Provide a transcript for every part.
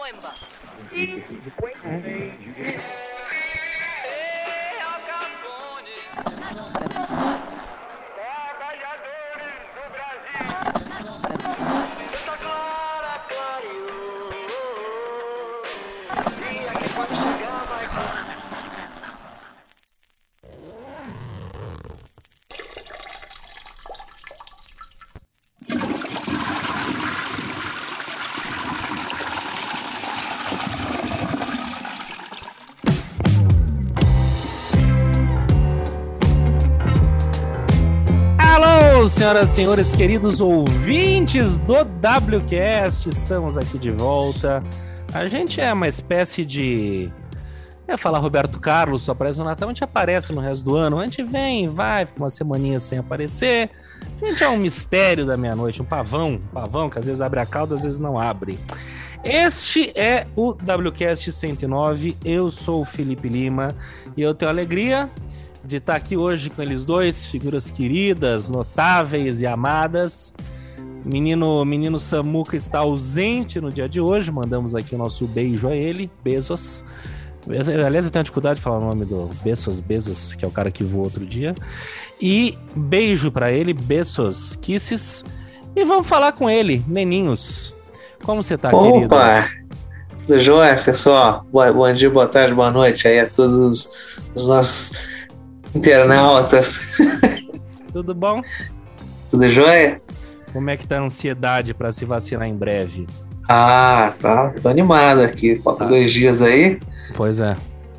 Senhoras e senhores, queridos ouvintes do WCast, estamos aqui de volta. A gente é uma espécie de... Eu ia falar Roberto Carlos, só aparece no Natal, a gente aparece no resto do ano, a gente vem, vai, fica uma semaninha sem aparecer. A gente é um mistério da meia-noite, um pavão que às vezes abre a cauda, às vezes não abre. Este é o WCast 109, eu sou o Felipe Lima e eu tenho a alegria de estar aqui hoje com eles dois, figuras queridas, notáveis e amadas. Menino Samuca está ausente no dia de hoje, mandamos aqui o nosso beijo a ele, Bezos. Aliás, eu tenho dificuldade de falar o nome do Bezos, que é o cara que voou outro dia. E beijo pra ele, Bezos Kisses. E vamos falar com ele, Neninhos. Como você tá, querido? Opa! Tudo jóia, pessoal? Bom dia, boa tarde, boa noite aí a todos os nossos internautas. Tudo bom? Tudo jóia? Como é que tá a ansiedade pra se vacinar em breve? Ah, tá. Tô animado aqui. Falta 2 dias aí. Pois é.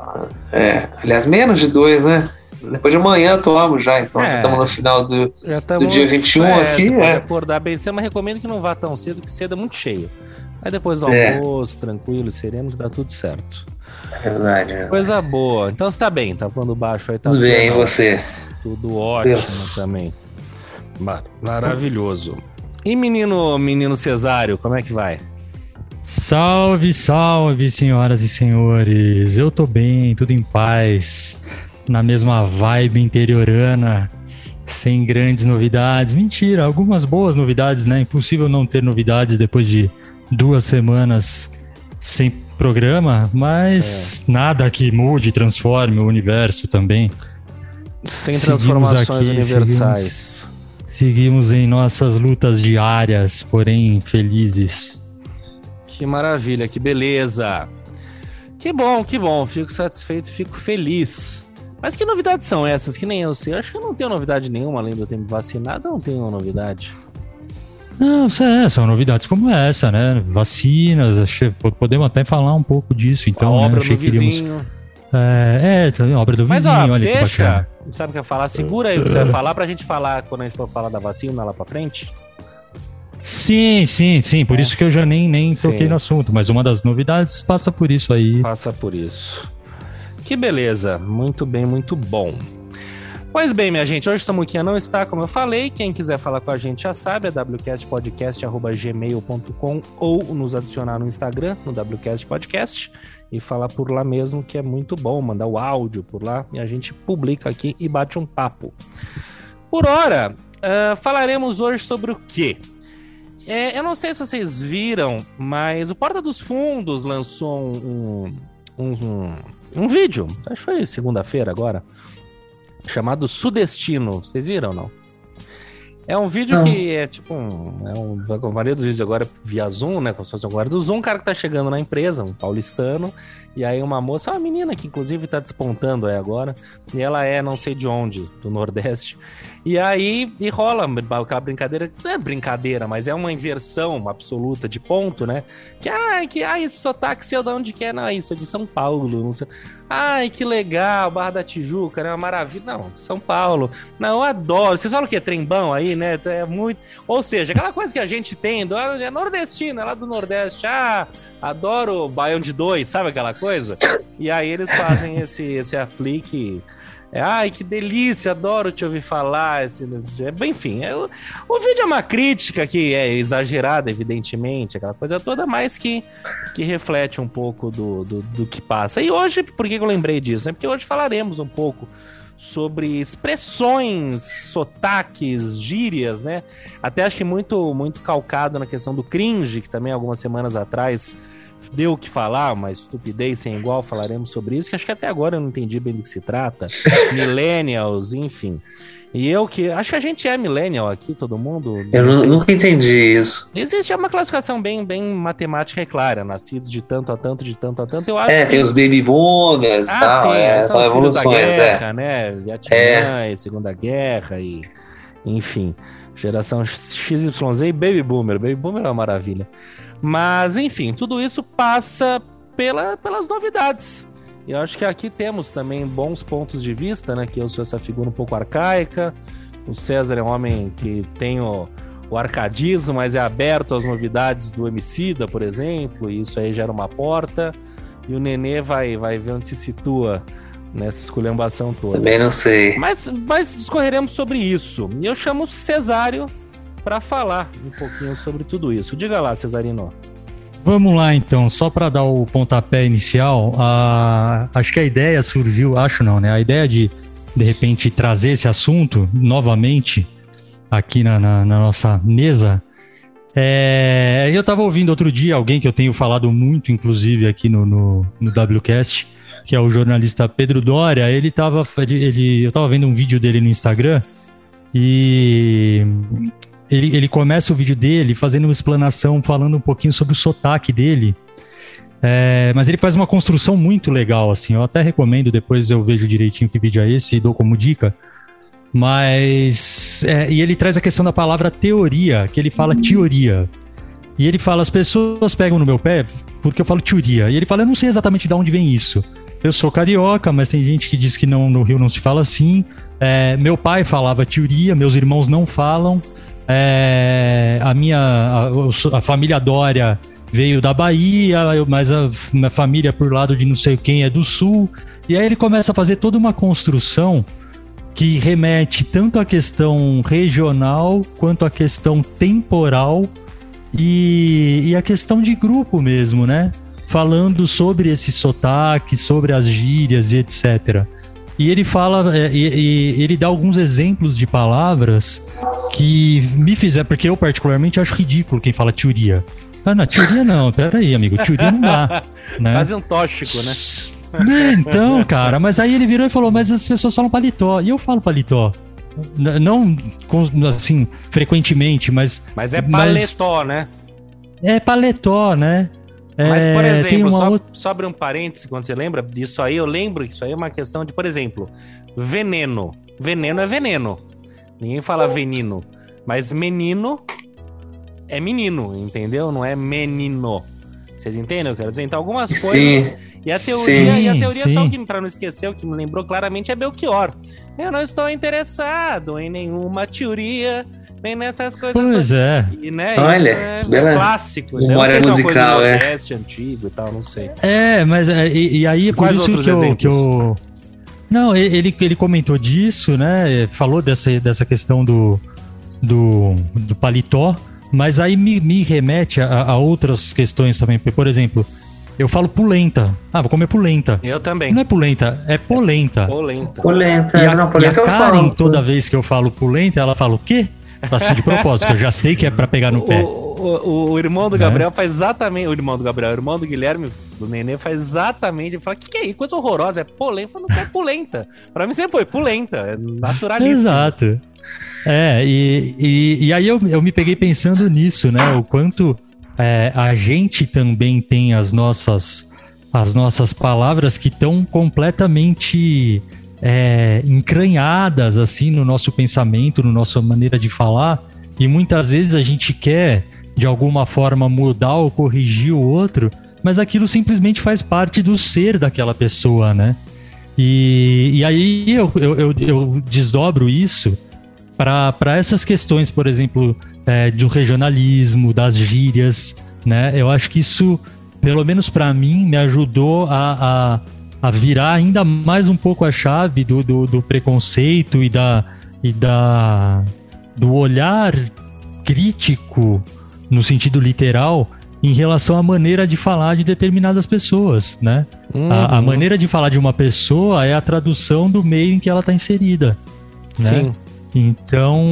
Aliás, menos de 2, né? Depois de amanhã eu tomo já, então já estamos no final do dia 21 aqui. Você pode acordar bem cedo, mas recomendo que não vá tão cedo, porque cedo é muito cheio. Aí depois do almoço, tranquilo, sereno, dá tudo certo. É verdade. Coisa boa. Então você tá bem, tá falando baixo aí, tá tudo bem, e você? Tudo ótimo também. Maravilhoso. E menino Cesário, como é que vai? Salve, salve, senhoras e senhores. Eu tô bem, tudo em paz, na mesma vibe interiorana, sem grandes novidades. Mentira, algumas boas novidades, né? Impossível não ter novidades depois de 2 semanas sem programa, mas nada que mude, transforme o universo também. Sem transformações aqui, universais. Seguimos em nossas lutas diárias, porém felizes. Que maravilha, que beleza. Que bom. Fico satisfeito, fico feliz. Mas que novidades são essas? Que nem eu sei. Acho que eu não tenho novidade nenhuma, além de eu ter me vacinado, eu não tenho novidade. Não, são novidades como essa, né? Vacinas, podemos até falar um pouco disso. Então, a obra né? do vizinho. Obra do mas, vizinho, olha deixa, que bacana. Sabe o que eu ia falar? Segura aí o que você vai falar pra gente falar quando a gente for falar da vacina lá pra frente. Sim, por isso que eu já nem toquei no assunto, mas uma das novidades passa por isso aí. Passa por isso. Que beleza, muito bem, muito bom. Pois bem, minha gente, hoje o Samuquinha não está, como eu falei. Quem quiser falar com a gente já sabe, é wcastpodcast@gmail.com ou nos adicionar no Instagram, no WCast Podcast, e falar por lá mesmo, que é muito bom, mandar o áudio por lá e a gente publica aqui e bate um papo. Por hora, falaremos hoje sobre o quê? Eu não sei se vocês viram, mas o Porta dos Fundos lançou um vídeo, acho que foi segunda-feira agora, chamado Sudestino. Vocês viram ou não? É um vídeo que é tipo a maioria dos vídeos agora via Zoom, né? Como se fosse agora do Zoom, um cara que tá chegando na empresa, um paulistano, e aí uma moça, uma menina que inclusive tá despontando aí agora, e ela é não sei de onde, do Nordeste, e aí rola aquela brincadeira, não é brincadeira, mas é uma inversão absoluta de ponto, né? Esse sotaque seu de onde que é? Não, isso é de São Paulo, não sei. Ai, que legal, Barra da Tijuca, né? Uma maravilha. Não, São Paulo. Não, eu adoro. Vocês falam o quê? Trembão aí, né? É muito... Ou seja, aquela coisa que a gente tem, é nordestino, é lá do Nordeste. Adoro Baião de Dois, sabe aquela coisa? E aí eles fazem esse aplique... Ai, que delícia, adoro te ouvir falar. Enfim, o vídeo é uma crítica que é exagerada, evidentemente, aquela coisa toda, mas que reflete um pouco do que passa. E hoje, por que eu lembrei disso? Porque hoje falaremos um pouco sobre expressões, sotaques, gírias, né? Até acho que muito calcado na questão do cringe, que também algumas semanas atrás deu o que falar, uma estupidez sem igual, falaremos sobre isso, que acho que até agora eu não entendi bem do que se trata. Millennials, enfim. E eu que... Acho que a gente é millennial aqui, todo mundo. Eu nunca entendi isso. Existe uma classificação bem matemática e clara. Nascidos de tanto a tanto, de tanto a tanto. Eu acho tem os baby boomers e tal. Sim, são evoluções, guerra, né? Vietnã, Segunda Guerra e... Enfim, geração XYZ e Baby Boomer. Baby Boomer é uma maravilha. Mas, enfim, tudo isso passa pelas novidades. E eu acho que aqui temos também bons pontos de vista, né? Que eu sou essa figura um pouco arcaica. O César é um homem que tem o arcadismo, mas é aberto às novidades do Emicida, por exemplo. E isso aí gera uma porta. E o Nenê vai ver onde se situa nessa esculhambação toda. Também não sei. Mas discorreremos sobre isso. E eu chamo o Cesário para falar um pouquinho sobre tudo isso. Diga lá, Cesarino. Vamos lá, então, só para dar o pontapé inicial, acho que a ideia surgiu, a ideia de repente, trazer esse assunto novamente aqui na nossa mesa, eu estava ouvindo outro dia alguém que eu tenho falado muito, inclusive, aqui no WCast, que é o jornalista Pedro Doria. Eu estava vendo um vídeo dele no Instagram e... Ele começa o vídeo dele fazendo uma explanação, falando um pouquinho sobre o sotaque dele. Mas ele faz uma construção muito legal, assim. Eu até recomendo, depois eu vejo direitinho que vídeo é esse e dou como dica. Mas... e ele traz a questão da palavra teoria, que ele fala teoria. E ele fala, as pessoas pegam no meu pé porque eu falo teoria. E ele fala, eu não sei exatamente de onde vem isso. Eu sou carioca, mas tem gente que diz que não, no Rio não se fala assim. Meu pai falava teoria, meus irmãos não falam. A família Doria veio da Bahia, mas a minha família por lado de não sei quem é do Sul. E aí ele começa a fazer toda uma construção que remete tanto à questão regional quanto à questão temporal e a questão de grupo mesmo, né? Falando sobre esse sotaque, sobre as gírias e etc. E ele fala, ele dá alguns exemplos de palavras que me fizeram, porque eu particularmente acho ridículo quem fala teoria. Não, teoria não, peraí, amigo, teoria não dá. Né? Quase um tóxico, né? Então, cara, mas aí ele virou e falou, mas as pessoas falam paletó, e eu falo paletó. Não, assim, frequentemente, mas... Mas é paletó, né? É paletó, né? Mas, por exemplo, só abrir um parêntese, quando você lembra disso aí, eu lembro que isso aí é uma questão de, por exemplo, veneno. Veneno é veneno. Ninguém fala venino. Mas menino é menino, entendeu? Não é menino. Vocês entendem? Eu quero dizer, então, algumas coisas... E a teoria só que, pra não esquecer, o que me lembrou claramente é Belchior. Eu não estou interessado em nenhuma teoria... Bem nessas coisas. Pois é. E, né, olha, isso é clássico. Memória musical, antigo e tal, não sei. Mas e aí por isso que eu... Não, ele comentou disso, né? Falou dessa questão do paletó, mas aí me remete a outras questões também. Por exemplo, eu falo polenta. Vou comer polenta. Eu também. Não é polenta, é polenta. Polenta. E a Karen, toda vez que eu falo polenta, ela fala o quê? Assim, de propósito, eu já sei que é pra pegar no pé. O irmão do Gabriel faz exatamente... O irmão do Guilherme, do Nenê, faz exatamente... Ele fala, o que é isso? Coisa horrorosa, é polenta. Eu falo, não é polenta. Pra mim sempre foi polenta, é naturalíssimo. Exato. E aí eu me peguei pensando nisso, né? O quanto a gente também tem as nossas palavras que estão completamente... encranhadas assim no nosso pensamento, na nossa maneira de falar, e muitas vezes a gente quer de alguma forma mudar ou corrigir o outro, mas aquilo simplesmente faz parte do ser daquela pessoa, né? E aí eu desdobro isso para essas questões, por exemplo, do regionalismo, das gírias, né? Eu acho que isso, pelo menos para mim, me ajudou a virar ainda mais um pouco a chave do preconceito e do olhar crítico, no sentido literal, em relação à maneira de falar de determinadas pessoas, né? A maneira de falar de uma pessoa é a tradução do meio em que ela está inserida, né? Sim. Então,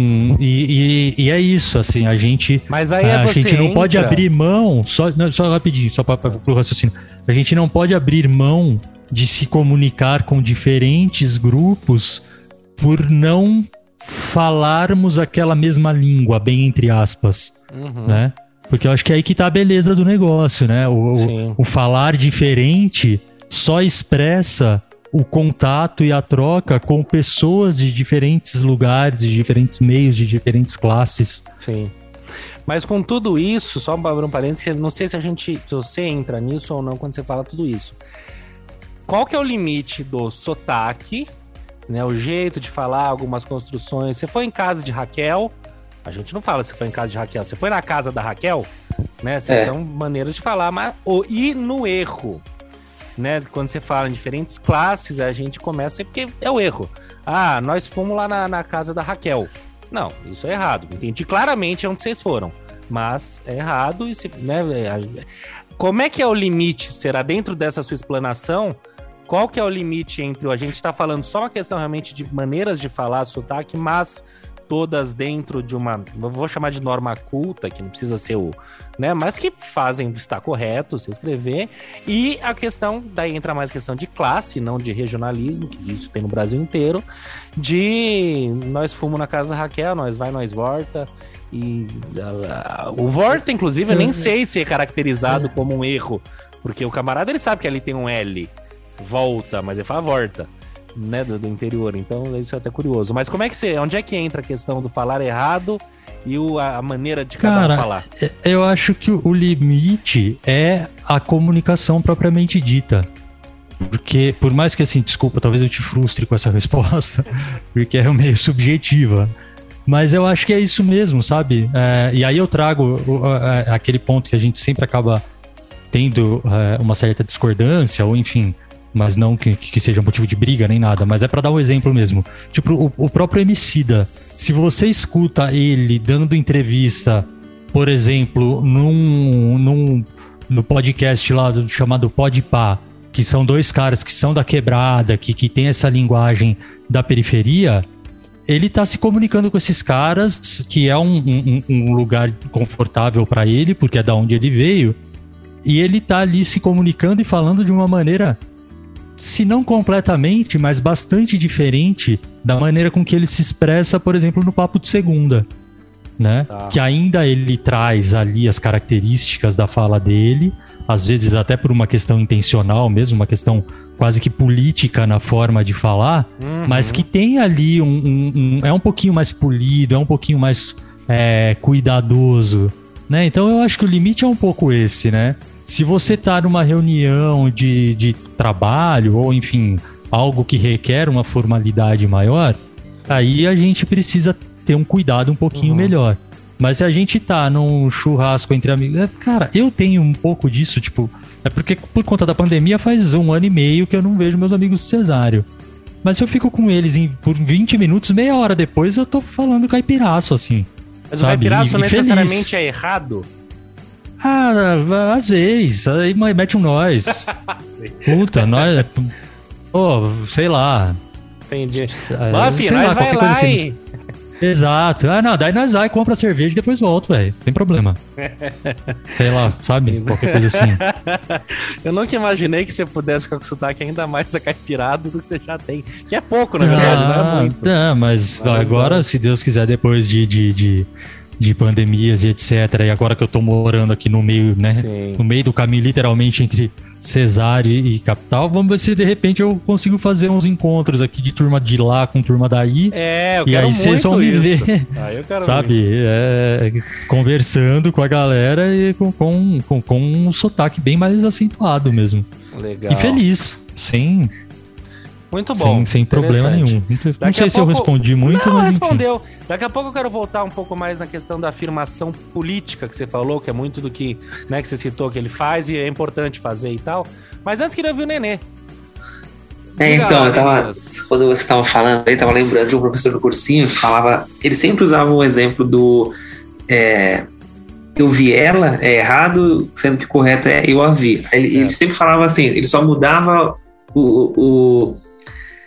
e é isso, assim, a gente, Mas aí a você gente não entra... pode abrir mão, só rapidinho, só para o raciocínio, a gente não pode abrir mão de se comunicar com diferentes grupos por não falarmos aquela mesma língua, bem entre aspas, né? Porque eu acho que é aí que tá a beleza do negócio, né? O falar diferente só expressa o contato e a troca com pessoas de diferentes lugares, de diferentes meios, de diferentes classes. Sim. Mas com tudo isso, só para abrir um parênteses, não sei se você entra nisso ou não quando você fala tudo isso. Qual que é o limite do sotaque, né? O jeito de falar, algumas construções. Você foi em casa de Raquel, a gente não fala se foi em casa de Raquel, você foi na casa da Raquel, né? São maneiras de falar, mas e no erro, né? Quando você fala em diferentes classes, a gente começa porque é o erro. Ah, nós fomos lá na casa da Raquel. Não, isso é errado. Entendi claramente onde vocês foram, mas é errado. Né? Como é que é o limite? Será dentro dessa sua explanação? Qual que é o limite entre a gente está falando só uma questão realmente de maneiras de falar sotaque, mas todas dentro de uma, vou chamar de norma culta, que não precisa ser né, mas que está correto se escrever, e a questão, daí entra mais questão de classe, não de regionalismo, que isso tem no Brasil inteiro, de nós fomos na casa da Raquel, nós vai, nós volta, e o volta, inclusive, eu nem sei se é caracterizado como um erro, porque o camarada, ele sabe que ali tem um L, volta, mas ele fala volta, né, do interior, então isso é até curioso. Mas como é que onde é que entra a questão do falar errado e a maneira de cada um falar? Eu acho que o limite é a comunicação propriamente dita. Porque, por mais que assim, desculpa, talvez eu te frustre com essa resposta, porque é meio subjetiva. Mas eu acho que é isso mesmo, sabe? E aí eu trago aquele ponto que a gente sempre acaba tendo uma certa discordância, ou enfim, mas não que seja motivo de briga nem nada, mas é pra dar um exemplo mesmo. Tipo, o próprio Emicida, se você escuta ele dando entrevista, por exemplo, no podcast lá chamado Podpah, que são dois caras que são da quebrada, que tem essa linguagem da periferia, ele tá se comunicando com esses caras, que é um lugar confortável pra ele, porque é da onde ele veio, e ele tá ali se comunicando e falando de uma maneira, se não completamente, mas bastante diferente da maneira com que ele se expressa, por exemplo, no Papo de Segunda, né? Que ainda ele traz ali as características da fala dele, às vezes até por uma questão intencional mesmo, uma questão quase que política na forma de falar, mas que tem ali é um pouquinho mais polido, é um pouquinho mais cuidadoso, né? Então eu acho que o limite é um pouco esse, né? Se você tá numa reunião de trabalho, ou enfim, algo que requer uma formalidade maior, aí a gente precisa ter um cuidado um pouquinho melhor. Mas se a gente tá num churrasco entre amigos... Cara, eu tenho um pouco disso, tipo... É porque por conta da pandemia faz 1 ano e meio que eu não vejo meus amigos do Cesário. Mas se eu fico com eles por 20 minutos, meia hora depois, eu tô falando caipiraço, assim. Mas o caipiraço necessariamente é errado? Às vezes, aí mete um nós. Puta, nós. Sei lá. Entendi. Enfim, nós vai lá assim. Exato. Daí nós vai, compra cerveja e depois volta, velho. Tem problema. Sei lá, sabe? Qualquer coisa assim. Eu nunca imaginei que você pudesse com o sotaque ainda mais acaipirado do que você já tem. Que é pouco, na verdade, não é muito. Mas agora, se Deus quiser, depois de pandemias e etc. E agora que eu tô morando aqui no meio, né? Sim. No meio do caminho, literalmente, entre Cesário e capital, vamos ver se de repente eu consigo fazer uns encontros aqui de turma de lá com turma daí. Eu quero muito vocês vão me ver, eu quero sabe? Conversando com a galera e com um sotaque bem mais acentuado mesmo. Legal. E feliz, sem Muito bom. Sem problema nenhum. Não sei se eu respondi muito, não, mas respondeu. Enfim. Daqui a pouco eu quero voltar um pouco mais na questão da afirmação política que você falou, que é muito do que, né, que você citou que ele faz e é importante fazer e tal. Mas antes queria ouvir o Nenê. Então, quando você estava falando, eu estava lembrando de um professor do cursinho que falava, ele sempre usava um exemplo do eu vi ela, é errado, sendo que o correto é eu a vi. Ele sempre falava assim, ele só mudava o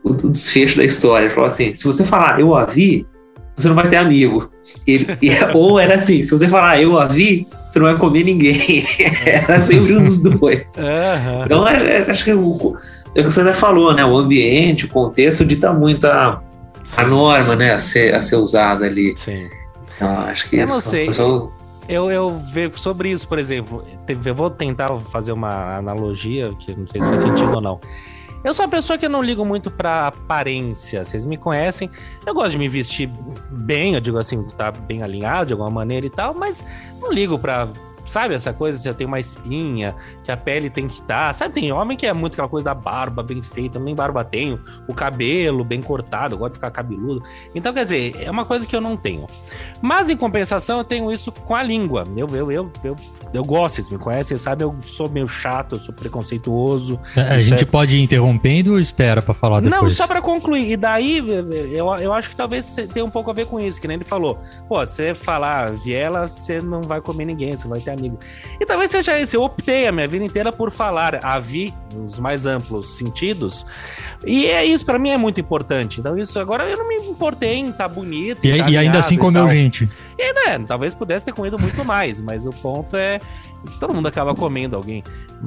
o desfecho da história. Ele falou assim, se você falar eu a vi, você não vai ter amigo. Ou era assim, se você falar eu a vi, você não vai comer ninguém. Era sempre um dos dois. Uhum. Então, acho que é o que você até falou, né? O ambiente, o contexto dita muito a norma, né? A ser usada ali. Sim. Então, acho que eu isso... não sei. Eu vejo sobre isso, por exemplo. Eu vou tentar fazer uma analogia, que não sei se faz sentido ou não. Eu sou uma pessoa que eu não ligo muito pra aparência. Vocês me conhecem. Eu gosto de me vestir bem, eu digo assim, tá bem alinhado de alguma maneira e tal, mas não ligo pra... Sabe essa coisa, se eu tenho uma espinha, que a pele tem que estar... Sabe, tem homem que é muito aquela coisa da barba bem feita, eu nem barba tenho, o cabelo bem cortado, eu gosto de ficar cabeludo. Então, quer dizer, é uma coisa que eu não tenho. Mas, em compensação, eu tenho isso com a língua. Eu gosto, vocês me conhecem, vocês sabem, eu sou meio chato, eu sou preconceituoso. A gente pode ir interrompendo ou espera pra falar depois? Não, só pra concluir. E daí, eu acho que talvez tenha um pouco a ver com isso, que nem ele falou. Pô, você falar viela, você não vai comer ninguém, você vai ter amigo. E talvez seja isso. Eu optei a minha vida inteira por falar a vi, nos mais amplos sentidos. E é isso, pra mim é muito importante. Então, isso agora eu não me importei em estar bonito. E ainda assim comeu gente. E, né, talvez pudesse ter comido muito mais, mas o ponto é... Todo mundo acaba comendo alguém.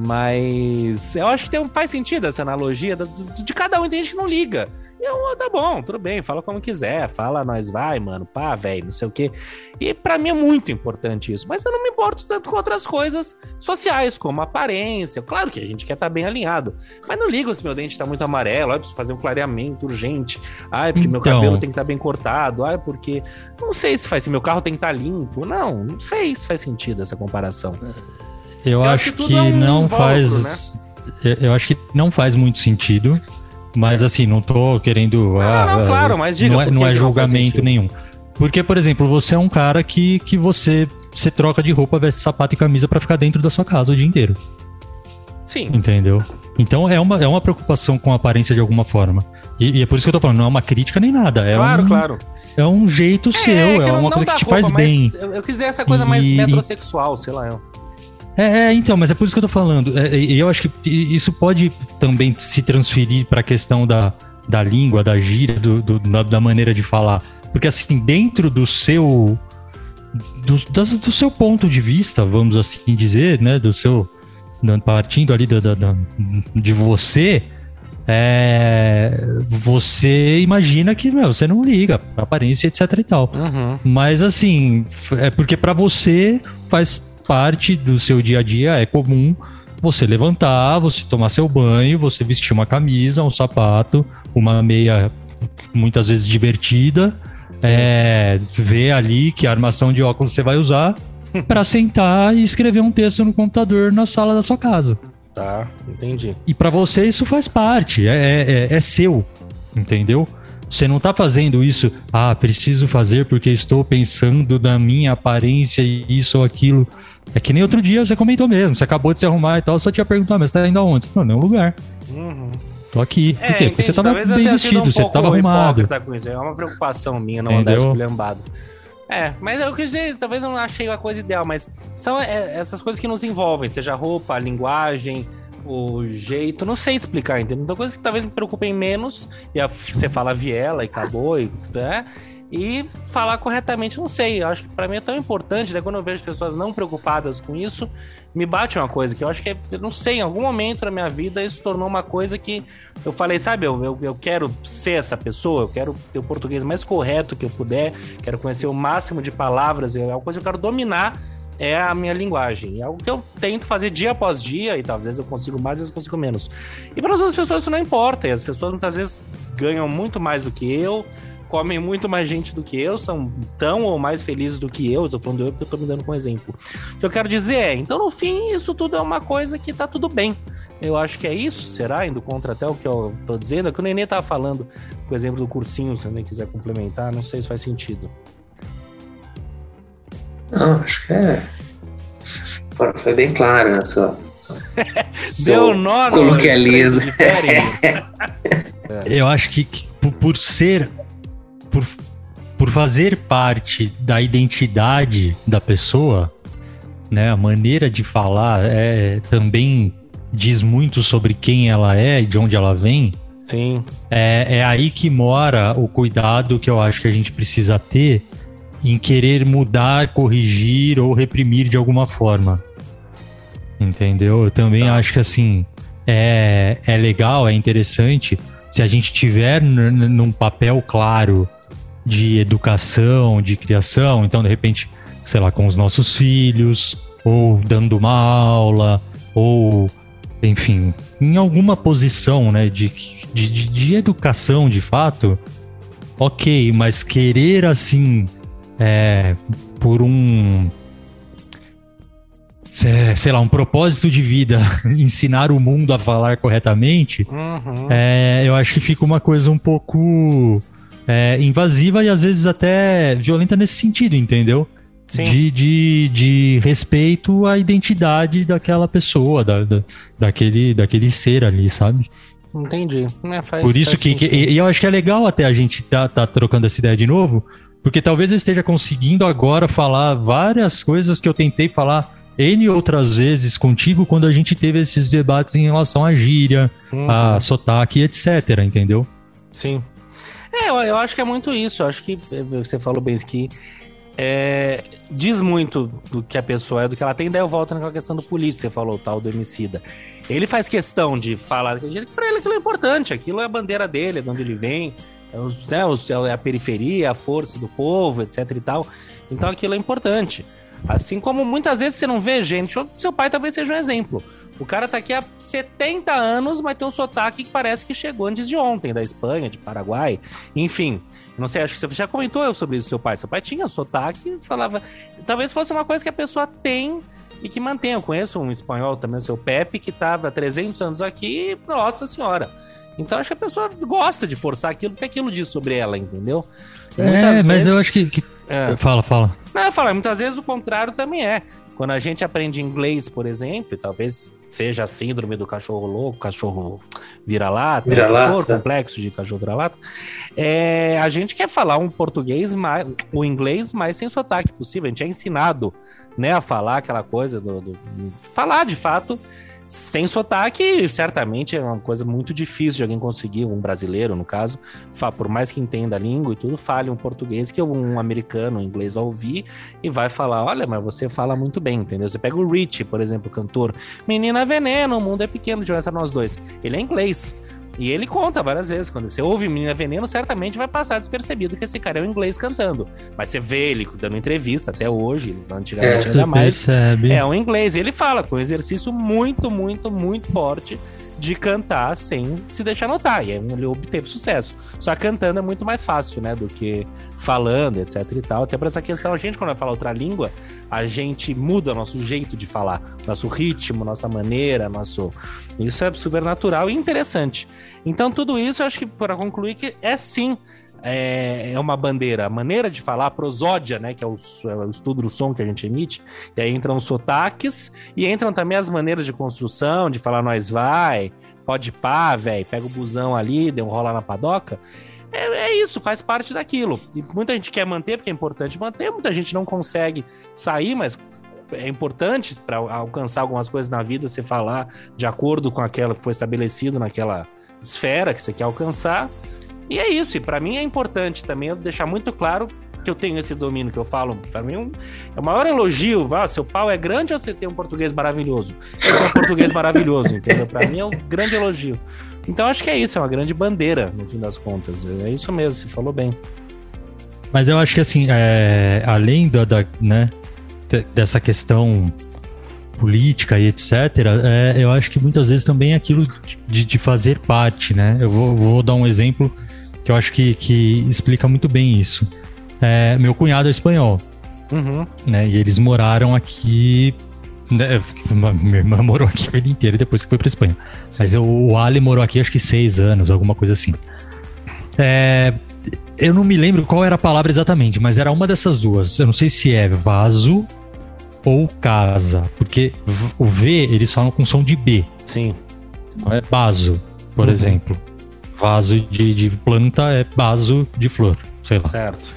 Mas eu acho que faz sentido essa analogia de cada um. Tem gente que não liga. Tá bom, tudo bem, fala como quiser. Fala, nós vai, mano, pá, velho, não sei o quê. E pra mim é muito importante isso. Mas eu não me importo tanto com outras coisas sociais, como aparência. Claro que a gente quer estar bem alinhado. Mas não ligo se meu dente tá muito amarelo. Eu preciso fazer um clareamento urgente. Porque meu cabelo tem que estar bem cortado. porque... Não sei se meu carro tem que estar limpo. Não sei se faz sentido essa comparação. Eu acho que não faz. Né? Eu acho que não faz muito sentido. Mas assim, não tô querendo. Claro, mas diga, não é julgamento nenhum. Porque, por exemplo, você é um cara que você troca de roupa, veste sapato e camisa pra ficar dentro da sua casa o dia inteiro. Sim. Entendeu? Então é uma preocupação com a aparência de alguma forma. E é por isso que eu tô falando, não é uma crítica nem nada. Claro. É um jeito seu, é uma coisa que te faz bem. Eu quis dizer essa coisa mais metrosexual, sei lá. Então, mas é por isso que eu tô falando. E eu acho que isso pode também se transferir pra questão da língua, da gíria, da maneira de falar. Porque assim, dentro do seu ponto de vista, vamos assim dizer, né, partindo ali de você, você imagina que, você não liga pra aparência, etc e tal. Uhum. Mas assim, é porque pra você faz parte do seu dia a dia, é comum você levantar, você tomar seu banho, você vestir uma camisa, um sapato, uma meia muitas vezes divertida, ver ali que armação de óculos você vai usar pra sentar e escrever um texto no computador na sala da sua casa. Tá, entendi. E pra você isso faz parte, é seu, entendeu? Você não tá fazendo isso, preciso fazer porque estou pensando na minha aparência e isso ou aquilo. É que nem outro dia você comentou mesmo, você acabou de se arrumar e tal, só tinha perguntado, mas você tá indo aonde? Você falou, nenhum lugar. Uhum. Tô aqui. Por quê? Porque você tava talvez bem vestido, você tava arrumado. Com isso. É uma preocupação minha não andar esculhambado. Mas eu quis dizer, talvez eu não achei a coisa ideal, mas são essas coisas que nos envolvem, seja a roupa, a linguagem, o jeito, não sei explicar, entendeu? Então coisas que talvez me preocupem menos, e você fala viela e acabou, e falar corretamente, não sei, eu acho que pra mim é tão importante, né? Quando eu vejo pessoas não preocupadas com isso, me bate uma coisa que eu acho que eu não sei, em algum momento na minha vida isso tornou uma coisa que eu falei, sabe, eu quero ser essa pessoa, eu quero ter o português mais correto que eu puder, quero conhecer o máximo de palavras, é uma coisa que eu quero dominar, é a minha linguagem, é algo que eu tento fazer dia após dia e tal, às vezes eu consigo mais, às vezes eu consigo menos. E para as outras pessoas isso não importa, e as pessoas muitas vezes ganham muito mais do que eu, comem muito mais gente do que eu, são tão ou mais felizes do que eu tô falando eu porque eu tô me dando como exemplo. O que eu quero dizer então no fim, isso tudo é uma coisa que tá tudo bem. Eu acho que é isso, será? Indo contra até o que eu tô dizendo, é que o Nenê tava falando, por exemplo, do cursinho, se alguém quiser complementar, não sei se faz sentido. Não, acho que foi bem claro na sua deu nó no coloquialismo. Eu acho que por fazer parte da identidade da pessoa, né, a maneira de falar também diz muito sobre quem ela é e de onde ela vem. Sim. É aí que mora o cuidado que eu acho que a gente precisa ter em querer mudar, corrigir ou reprimir de alguma forma. Entendeu? Eu também acho que assim, é legal, é interessante se a gente tiver num papel claro de educação, de criação, então de repente, sei lá, com os nossos filhos, ou dando uma aula, ou enfim, em alguma posição, né, de educação de fato, ok, mas querer assim, por um, sei lá, um propósito de vida, ensinar o mundo a falar corretamente, eu acho que fica uma coisa um pouco invasiva e às vezes até violenta nesse sentido, entendeu? Sim. De respeito à identidade daquela pessoa, daquele ser ali, sabe? Entendi. Por isso e eu acho que é legal até a gente tá trocando essa ideia de novo, porque talvez eu esteja conseguindo agora falar várias coisas que eu tentei falar N outras vezes contigo quando a gente teve esses debates em relação à gíria, a sotaque, etc, entendeu? Sim. Eu acho que é muito isso. Eu acho que você falou bem que diz muito do que a pessoa é, do que ela tem. Daí eu volto naquela questão do político, você falou, o tal do Emicida. Ele faz questão de falar que pra ele aquilo é importante, aquilo é a bandeira dele, é de onde ele vem, é a periferia, a força do povo, etc e tal. Então aquilo é importante. Assim como muitas vezes você não vê gente, seu pai talvez seja um exemplo. O cara tá aqui há 70 anos, mas tem um sotaque que parece que chegou antes de ontem, da Espanha, de Paraguai, enfim. Não sei, acho que você já comentou sobre isso, seu pai. Seu pai tinha sotaque, falava... Talvez fosse uma coisa que a pessoa tem e que mantém. Eu conheço um espanhol também, o seu Pepe, que estava há 300 anos aqui, nossa senhora. Então acho que a pessoa gosta de forçar aquilo, porque aquilo diz sobre ela, entendeu? Mas eu acho que... Fala. Não, eu falo, muitas vezes o contrário também é. Quando a gente aprende inglês, por exemplo, e talvez seja a síndrome do cachorro louco, cachorro vira-lata, complexo de cachorro vira-lata, a gente quer falar o inglês mais sem sotaque possível. A gente é ensinado, né, a falar aquela coisa falar de fato sem sotaque. Certamente é uma coisa muito difícil de alguém conseguir, um brasileiro, no caso, por mais que entenda a língua e tudo, fale um português que um americano, um inglês vai ouvir e vai falar, olha, mas você fala muito bem, entendeu? Você pega o Rich, por exemplo, o cantor, Menina Veneno, o mundo é pequeno, de onde nós dois. Ele é inglês. E ele conta várias vezes, quando você ouve Menina Veneno, certamente vai passar despercebido que esse cara é um inglês cantando. Mas você vê ele dando entrevista até hoje, antigamente ainda mais, é um inglês. E ele fala com um exercício muito, muito, muito forte de cantar sem se deixar notar. E aí ele obteve sucesso. Só cantando é muito mais fácil, né, do que falando, etc e tal. Até por essa questão, a gente, quando vai falar outra língua, a gente muda nosso jeito de falar, nosso ritmo, nossa maneira, Isso é super natural e interessante. Então, tudo isso, eu acho que, para concluir, que sim, é uma bandeira. A maneira de falar, a prosódia, né, que é o estudo do som que a gente emite, e aí entram os sotaques, e entram também as maneiras de construção, de falar nós vai, pode pá, velho, pega o busão ali, deu um rola na padoca. É isso, faz parte daquilo. E muita gente quer manter, porque é importante manter, muita gente não consegue sair, mas é importante para alcançar algumas coisas na vida, você falar de acordo com aquela que foi estabelecido naquela esfera que você quer alcançar. E é isso, e pra mim é importante também eu deixar muito claro que eu tenho esse domínio que eu falo. Pra mim é o maior elogio. Seu pau é grande ou você tem um português maravilhoso? Eu tenho um português maravilhoso, entendeu? Pra mim é um grande elogio. Então acho que é isso, é uma grande bandeira, no fim das contas. É isso mesmo, você falou bem. Mas eu acho que assim, além dessa questão política e etc, eu acho que muitas vezes também é aquilo de fazer parte, né? Eu vou dar um exemplo que eu acho que explica muito bem isso. Meu cunhado é espanhol, né? E eles moraram aqui, né? Minha irmã morou aqui a vida inteira depois que foi pra Espanha. Sim. Mas o Ali morou aqui acho que 6 anos, alguma coisa assim. Eu não me lembro qual era a palavra exatamente, mas era uma dessas duas. Eu não sei se é vaso ou casa, porque o V eles falam com som de B. Sim. Então é vaso, por exemplo. Vaso de planta é vaso de flor, sei lá. Certo.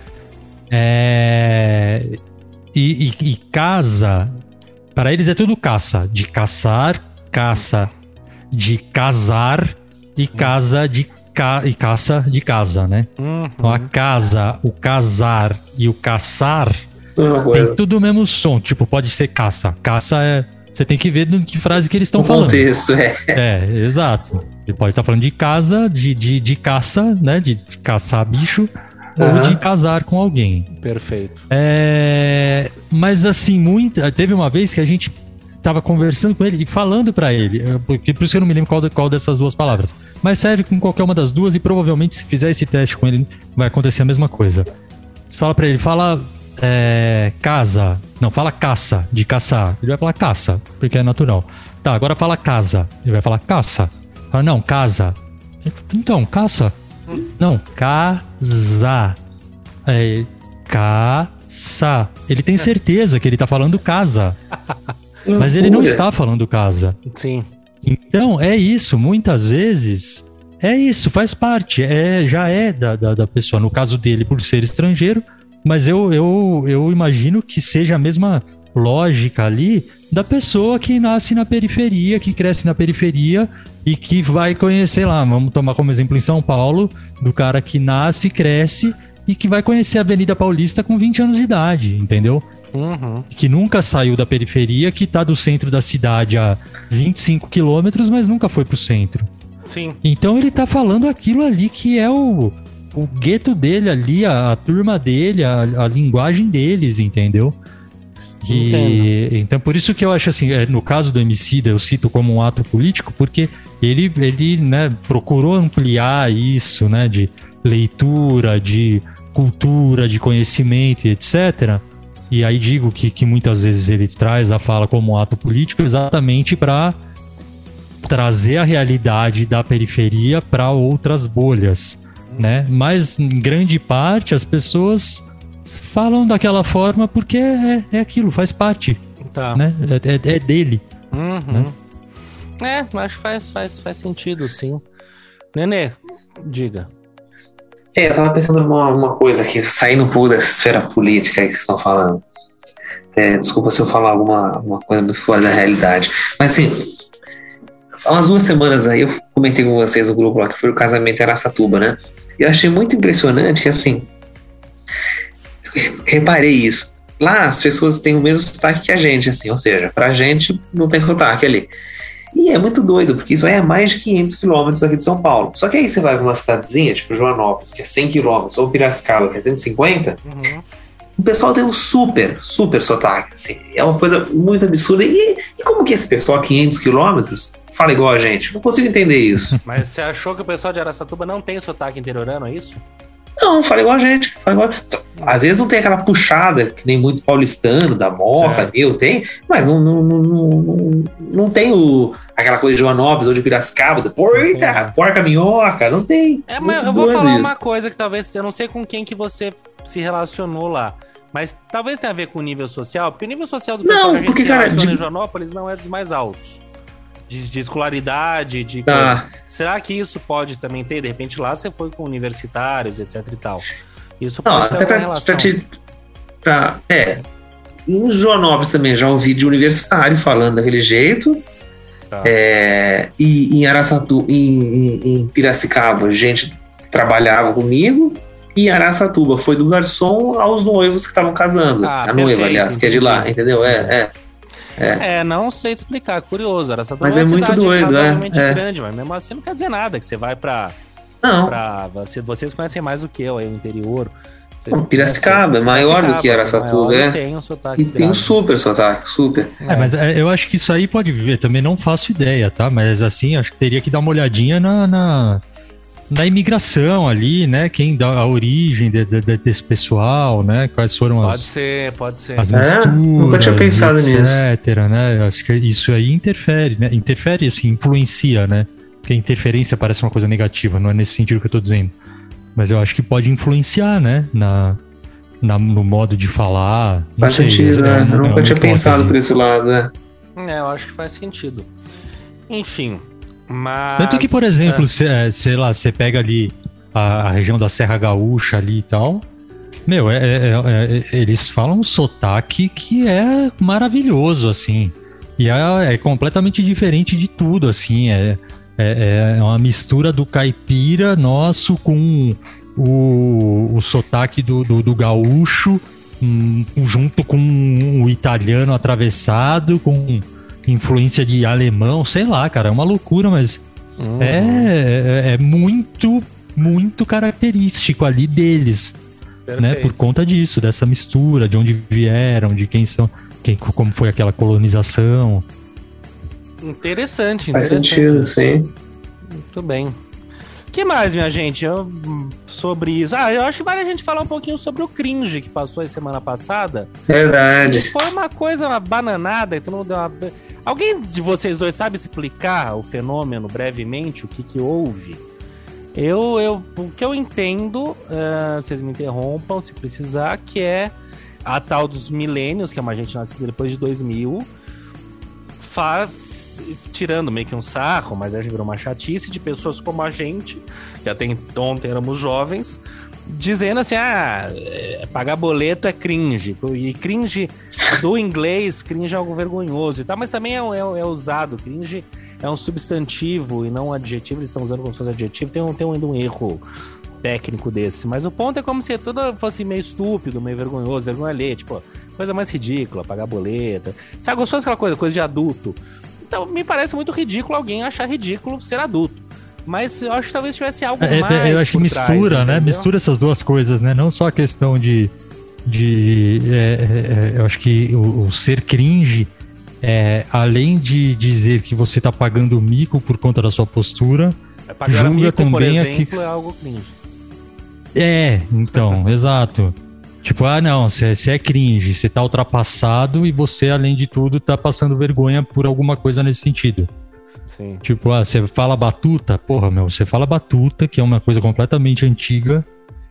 E casa, para eles é tudo caça. De caçar, caça. De casar e casa de caça de casa, né? Então a casa, o casar e o caçar tem tudo o mesmo som. Tipo, pode ser caça. Caça é... Você tem que ver no que frase que eles estão falando. O contexto, exato. Ele pode estar falando de casa, de caça, né? De caçar bicho, ou de casar com alguém. Perfeito. Mas assim, teve uma vez que a gente tava conversando com ele e falando pra ele, por isso que eu não me lembro qual dessas duas palavras. Mas serve com qualquer uma das duas e provavelmente se fizer esse teste com ele, vai acontecer a mesma coisa. Você fala pra ele, casa. Não, fala caça, de caçar. Ele vai falar caça, porque é natural. Tá, agora fala casa. Ele vai falar caça. Fala, não, casa. Então, caça. Não, casa. Caça. Ele tem certeza que ele tá falando casa. Mas ele não está falando casa. Sim. Então, é isso. Muitas vezes, é isso, faz parte. Já é da pessoa. No caso dele, por ser estrangeiro. Mas eu imagino que seja a mesma lógica ali da pessoa que nasce na periferia, que cresce na periferia e que vai conhecer lá. Vamos tomar como exemplo em São Paulo, do cara que nasce, cresce e que vai conhecer a Avenida Paulista com 20 anos de idade, entendeu? Que nunca saiu da periferia, que tá do centro da cidade a 25 quilômetros, mas nunca foi pro centro. Sim. Então ele tá falando aquilo ali que é o gueto dele ali, a turma dele, a linguagem deles, entendeu? Então por isso que eu acho assim, no caso do Emicida eu cito como um ato político, porque ele né, procurou ampliar isso, né, de leitura, de cultura, de conhecimento, etc. E aí digo que muitas vezes ele traz a fala como um ato político exatamente para trazer a realidade da periferia para outras bolhas, né? Mas em grande parte as pessoas falam daquela forma porque é aquilo, faz parte, né? É dele. Né? Acho que faz sentido, sim. Nenê, diga. Eu tava pensando numa coisa aqui, saindo um pouco dessa esfera política aí que vocês estão falando. Desculpa se eu falar alguma coisa muito fora da realidade. Mas assim, há umas 2 semanas aí eu comentei com vocês no grupo lá que foi o casamento em Araçatuba, né? E eu achei muito impressionante que assim, reparei isso. Lá as pessoas têm o mesmo sotaque que a gente, assim, ou seja, pra gente não tem sotaque ali. E é muito doido, porque isso aí é mais de 500 quilômetros aqui de São Paulo. Só que aí você vai pra uma cidadezinha, tipo Joanópolis, que é 100 quilômetros, ou Piracicaba, que é 150, o pessoal tem um super sotaque, assim. É uma coisa muito absurda. E como que esse pessoal a 500 quilômetros fala igual a gente? Não consigo entender isso. Mas você achou que o pessoal de Araçatuba não tem sotaque interiorano, é isso? Não, fala igual a gente. Às vezes não tem aquela puxada, que nem muito paulistano, da Moca, tem, mas não tem aquela coisa de Joanópolis ou de Piracicaba, porca minhoca, não tem. Mas eu vou falar uma coisa que talvez, eu não sei com quem que você se relacionou lá, mas talvez tenha a ver com o nível social, porque o nível social do pessoal que a gente se relaciona em Joanópolis não é dos mais altos. De escolaridade, de coisa. Será que isso pode também ter? De repente lá você foi com universitários, etc e tal. Isso pode ter alguma relação. Em Joanópolis também já ouvi de universitário falando daquele jeito. E em Araçatuba, em Piracicaba, gente trabalhava comigo. E Araçatuba foi do garçom aos noivos que estavam casando. A noiva, aliás, que é de lá, entendeu? Não sei te explicar, curioso. Araçatuba mas é muito doido, grande, mas mesmo assim não quer dizer nada, que você vai pra... Vocês conhecem mais do que eu aí, o interior. Piracicaba é maior do que Araçatuba, tem um sotaque e tem um super sotaque, super. Mas eu acho que isso aí pode ver, também não faço ideia, tá? Mas assim, acho que teria que dar uma olhadinha na imigração ali, né? Quem dá a origem desse pessoal, né? Quais foram pode ser. As misturas, nunca tinha pensado etc, nisso. Né? Acho que isso aí interfere, né? Interfere, assim, influencia, né? Porque interferência parece uma coisa negativa, não é nesse sentido que eu tô dizendo. Mas eu acho que pode influenciar, né? No modo de falar. Não faz sentido, né? Eu nunca tinha pensado por esse lado, né? Eu acho que faz sentido. Enfim... Mas... Tanto que, por exemplo, sei lá, você pega ali a região da Serra Gaúcha ali e tal, eles falam um sotaque que é maravilhoso, assim, e é completamente diferente de tudo, assim, É uma mistura do caipira nosso com o sotaque do gaúcho, junto com o italiano atravessado, com influência de alemão, sei lá, cara, é uma loucura, mas é muito, muito característico ali deles, né? Por conta disso, dessa mistura, de onde vieram, de quem são, como foi aquela colonização. Interessante. Faz sentido, sim. Muito bem. O que mais, minha gente, sobre isso? Eu acho que vale a gente falar um pouquinho sobre o cringe que passou a semana passada. Verdade. Foi uma coisa, uma bananada. Então alguém de vocês dois sabe explicar o fenômeno brevemente, o que houve? O que eu entendo, vocês me interrompam se precisar, que é a tal dos millennials, que é uma gente nascida depois de 2000, tirando meio que um sarro, mas aí virou uma chatice de pessoas como a gente, que até ontem éramos jovens, dizendo assim, pagar boleto é cringe, e cringe do inglês, cringe é algo vergonhoso e tal, mas também é usado, cringe é um substantivo e não um adjetivo, eles estão usando como se fosse adjetivo, tem um erro técnico desse, mas o ponto é como se tudo fosse meio estúpido, meio vergonhoso, vergonha alheia, tipo, coisa mais ridícula, pagar boleto, sabe, gostou daquela coisa de adulto. Então, me parece muito ridículo alguém achar ridículo ser adulto. Mas eu acho que talvez tivesse algo mais. Eu acho que mistura, trás, né? Mistura essas duas coisas, né? Não só a questão eu acho que o ser cringe, além de dizer que você tá pagando mico por conta da sua postura, pagar julga mico, também por exemplo, que é algo cringe. Então, exato. Tipo, não, você é cringe, você tá ultrapassado e você, além de tudo, tá passando vergonha por alguma coisa nesse sentido. Sim. Tipo, você fala batuta, você fala batuta, que é uma coisa completamente antiga,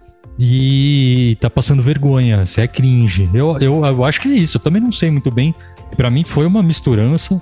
e tá passando vergonha, você é cringe. Eu acho que é isso, eu também não sei muito bem. Pra mim foi uma misturança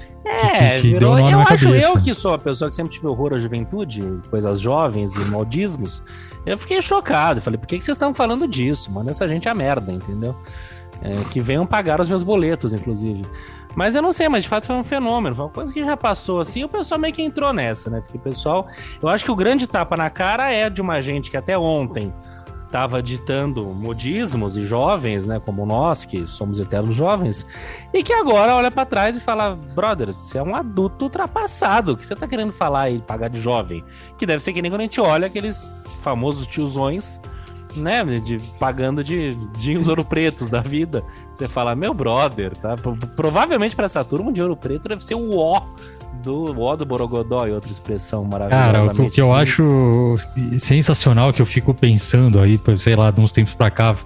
que deu nó na minha cabeça. Eu que sou a pessoa que sempre tive horror à juventude, coisas jovens e modismos, eu fiquei chocado. Falei, por que vocês estão falando disso? Manda essa gente a merda, entendeu? Que venham pagar os meus boletos, inclusive. Mas eu não sei, mas de fato foi um fenômeno. Foi uma coisa que já passou assim, e o pessoal meio que entrou nessa, né? Porque o pessoal... Eu acho que o grande tapa na cara é de uma gente que até ontem estava ditando modismos e jovens, né, como nós, que somos eternos jovens, e que agora olha pra trás e fala, brother, você é um adulto ultrapassado, o que você tá querendo falar aí, pagar de jovem? Que deve ser que nem quando a gente olha aqueles famosos tiozões, né, pagando de jeans ouro pretos da vida, você fala, meu brother, tá? Provavelmente pra essa turma de ouro preto deve ser o ó do Borogodó, e outra expressão maravilhosa. Cara, o que eu acho sensacional, que eu fico pensando aí, sei lá, de uns tempos pra cá,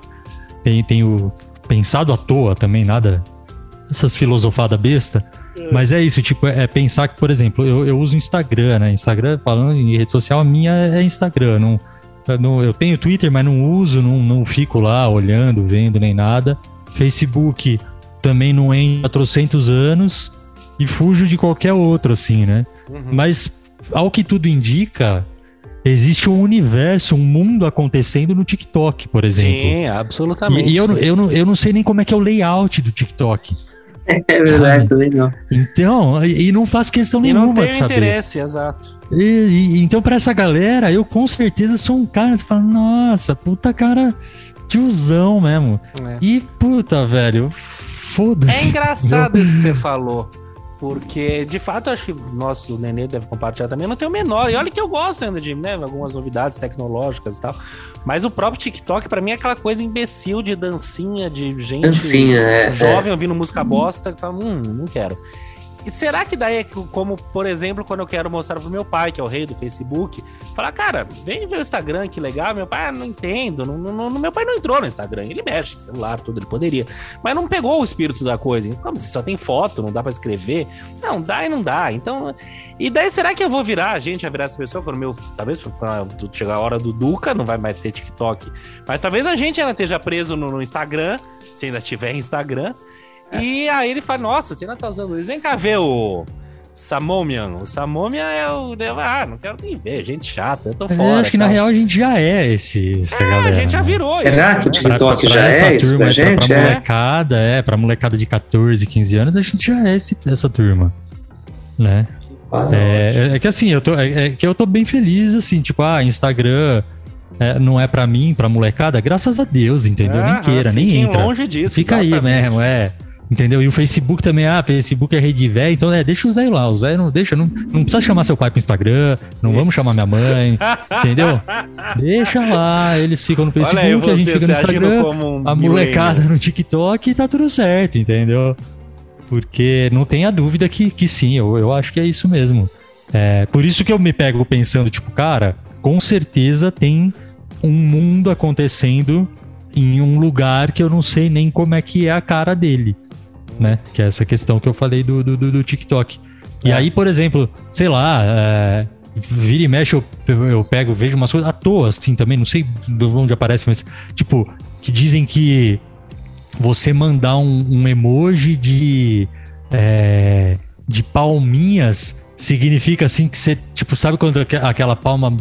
tenho pensado à toa também, nada, essas filosofadas besta, mas é isso, tipo, pensar que, por exemplo, eu uso Instagram, né, Instagram, falando em rede social, a minha é Instagram, eu tenho Twitter, mas não uso, não fico lá olhando, vendo, nem nada. Facebook também não entra há 400 anos e fujo de qualquer outro, assim, né? Uhum. Mas, ao que tudo indica, existe um universo, um mundo acontecendo no TikTok, por exemplo. Sim, absolutamente. E eu não sei nem como é que é o layout do TikTok. É verdade, também não. Então, e não faço questão nenhuma de saber. Interesse, exato. Então, pra essa galera, eu com certeza sou um cara que fala, nossa, puta cara tiozão mesmo. E, puta, velho, foda-se. É engraçado isso que você falou. Porque, de fato, eu acho que o Nenê deve compartilhar também. Eu não tenho o menor. E olha que eu gosto ainda de, né, algumas novidades tecnológicas e tal. Mas o próprio TikTok, pra mim, é aquela coisa imbecil de dancinha, de gente jovem ouvindo música bosta. Que fala, não quero. E será que daí é como, por exemplo, quando eu quero mostrar pro meu pai, que é o rei do Facebook, falar, cara, vem ver o Instagram, que legal. Meu pai, não entendo. Meu pai não entrou no Instagram. Ele mexe no celular, tudo, ele poderia. Mas não pegou o espírito da coisa. Como se só tem foto, não dá pra escrever? Não, dá e não dá. Então, e daí será que eu vou virar essa pessoa quando talvez quando chegar a hora do Duca, não vai mais ter TikTok. Mas talvez a gente ainda esteja preso no Instagram, se ainda tiver Instagram. E aí ele fala, nossa, você ainda tá usando isso. Vem cá ver o Samomian. O Samomian é o... não quero nem ver, gente chata, eu tô fora. Eu acho que na real a gente já é essa galera. A gente já virou. Será que o TikTok já é isso turma, pra gente? Pra molecada, pra molecada de 14, 15 anos, a gente já é essa turma, né? É que assim, eu tô bem feliz, assim, tipo, Instagram não é pra mim, pra molecada, graças a Deus, entendeu? Nem queira, nem entra. Longe disso, fica exatamente. aí mesmo, entendeu? E o Facebook também, Facebook é rede velha, então deixa os velhos lá, os velhos não deixa, não precisa chamar seu pai pro Instagram, não vamos chamar minha mãe, entendeu? Deixa lá, eles ficam no Facebook, a gente fica no Instagram, a molecada no TikTok e tá tudo certo, entendeu? Porque não tenha dúvida que sim, eu acho que é isso mesmo. Por isso que eu me pego pensando, tipo, cara, com certeza tem um mundo acontecendo em um lugar que eu não sei nem como é que é a cara dele, né? Que é essa questão que eu falei do TikTok. E aí, por exemplo, sei lá, vira e mexe, eu pego, vejo umas coisas à toa, assim, também, não sei de onde aparece, mas, tipo, que dizem que você mandar um emoji de palminhas significa, assim, que você, tipo, sabe quando aquela palma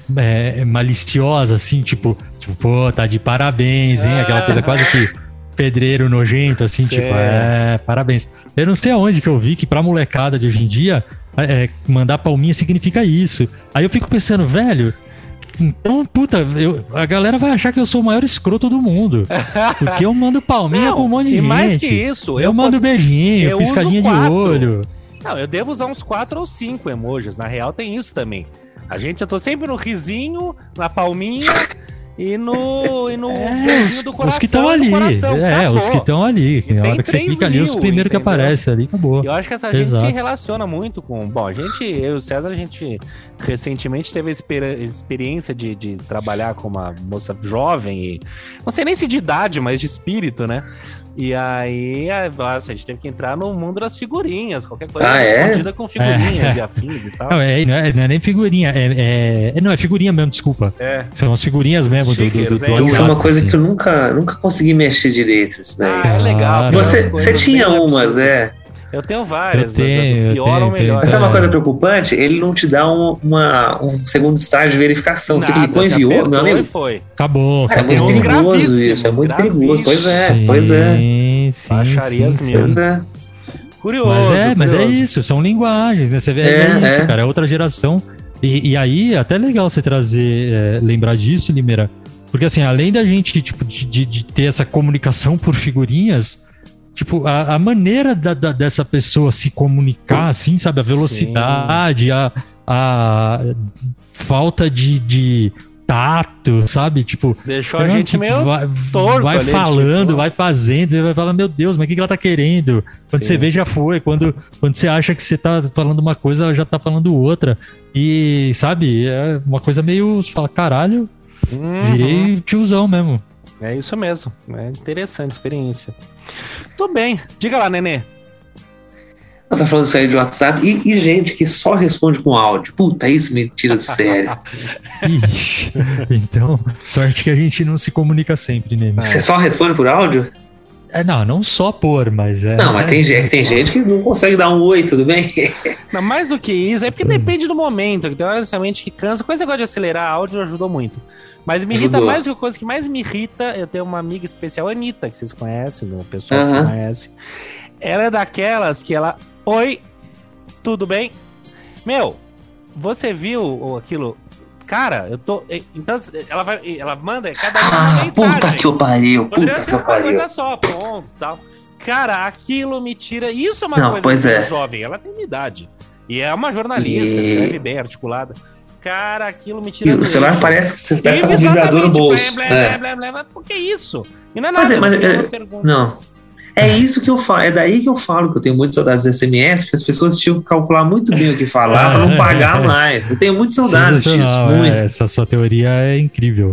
maliciosa, assim, tipo, pô, tá de parabéns, hein? Aquela coisa quase que pedreiro nojento, assim, tipo, parabéns. Eu não sei aonde que eu vi que pra molecada de hoje em dia, mandar palminha significa isso. Aí eu fico pensando, velho, então, puta, a galera vai achar que eu sou o maior escroto do mundo. Porque eu mando palminha pra um monte de gente. E mais que isso, eu mando beijinho, piscadinha de olho. Não, eu devo usar uns 4 ou 5 emojis. Na real, tem isso também. Eu tô sempre no risinho, na palminha e no beijinho do coração. Os que estão ali. Os que estão ali. Na hora que você clica ali, os primeiros que aparecem ali, acabou. Eu acho que essa gente se relaciona muito com... Bom, eu e o César, a gente recentemente teve a experiência de trabalhar com uma moça jovem e... Não sei nem se de idade, mas de espírito, né? E aí, nossa, a gente teve que entrar no mundo das figurinhas, qualquer coisa escondida com figurinhas e afins e tal. Não é nem figurinha, não, é figurinha mesmo, desculpa. São as figurinhas mesmo do WhatsApp. Isso é uma coisa que eu nunca consegui mexer direito, isso daí. É legal. Você tinha umas, Eu tenho várias, eu pior ou melhor. Mas é uma coisa preocupante, ele não te dá um segundo estágio de verificação. Você clicou e enviou, meu amigo? Foi. Acabou. É muito perigoso isso, é muito perigoso. Pois é. Sim, baixarias mesmo. Pois é. Curioso. Mas é isso, são linguagens, né? Você vê, isso, cara, é outra geração. E aí, até legal você trazer, lembrar disso, Limeira. Porque assim, além da gente, tipo, de ter essa comunicação por figurinhas, tipo, a maneira dessa pessoa se comunicar, assim, sabe? A velocidade, a falta de tato, sabe? Tipo, deixou a gente meio torto. Vai ali, falando, tipo... vai fazendo, você vai falar, meu Deus, mas o que ela tá querendo? Quando você vê, já foi. Quando você acha que você tá falando uma coisa, ela já tá falando outra. E, sabe, é uma coisa meio... Você fala, caralho, virei tiozão mesmo. É isso mesmo. É interessante a experiência. Tudo bem. Diga lá, Nenê. Você tá falando isso aí de WhatsApp e gente que só responde com áudio. Puta, isso me tira do sério. Ixi, então, sorte que a gente não se comunica sempre, né? Você só responde por áudio? Não só por, mas Não, mas tem gente que não consegue dar um oi, tudo bem? Não, mais do que isso, é porque depende do momento. Tem honestamente que cansa. Coisa negócio de acelerar áudio ajudou muito. Mas me irrita mais do que coisa que mais me irrita. Eu tenho uma amiga especial, a Anitta, que vocês conhecem, o pessoal que conhece. Ela é daquelas que ela... Oi, tudo bem? Meu, você viu aquilo? Cara, eu tô... Então, ela manda cada uma mensagem. Puta que eu pariu, uma coisa só, pronto, tal. Cara, aquilo me tira... Isso é uma coisa jovem, ela tem minha idade. E é uma jornalista, escreve bem, articulada. Cara, aquilo me tira... E o celular parece que você peça um vibrador no bolso. Por que isso? E não é nada, pergunta. Não. É isso que eu falo, é daí que eu falo que eu tenho muitas saudades do SMS, porque as pessoas tinham que calcular muito bem o que falar para não pagar mais. Eu tenho muitas saudades disso, muito. Essa sua teoria é incrível.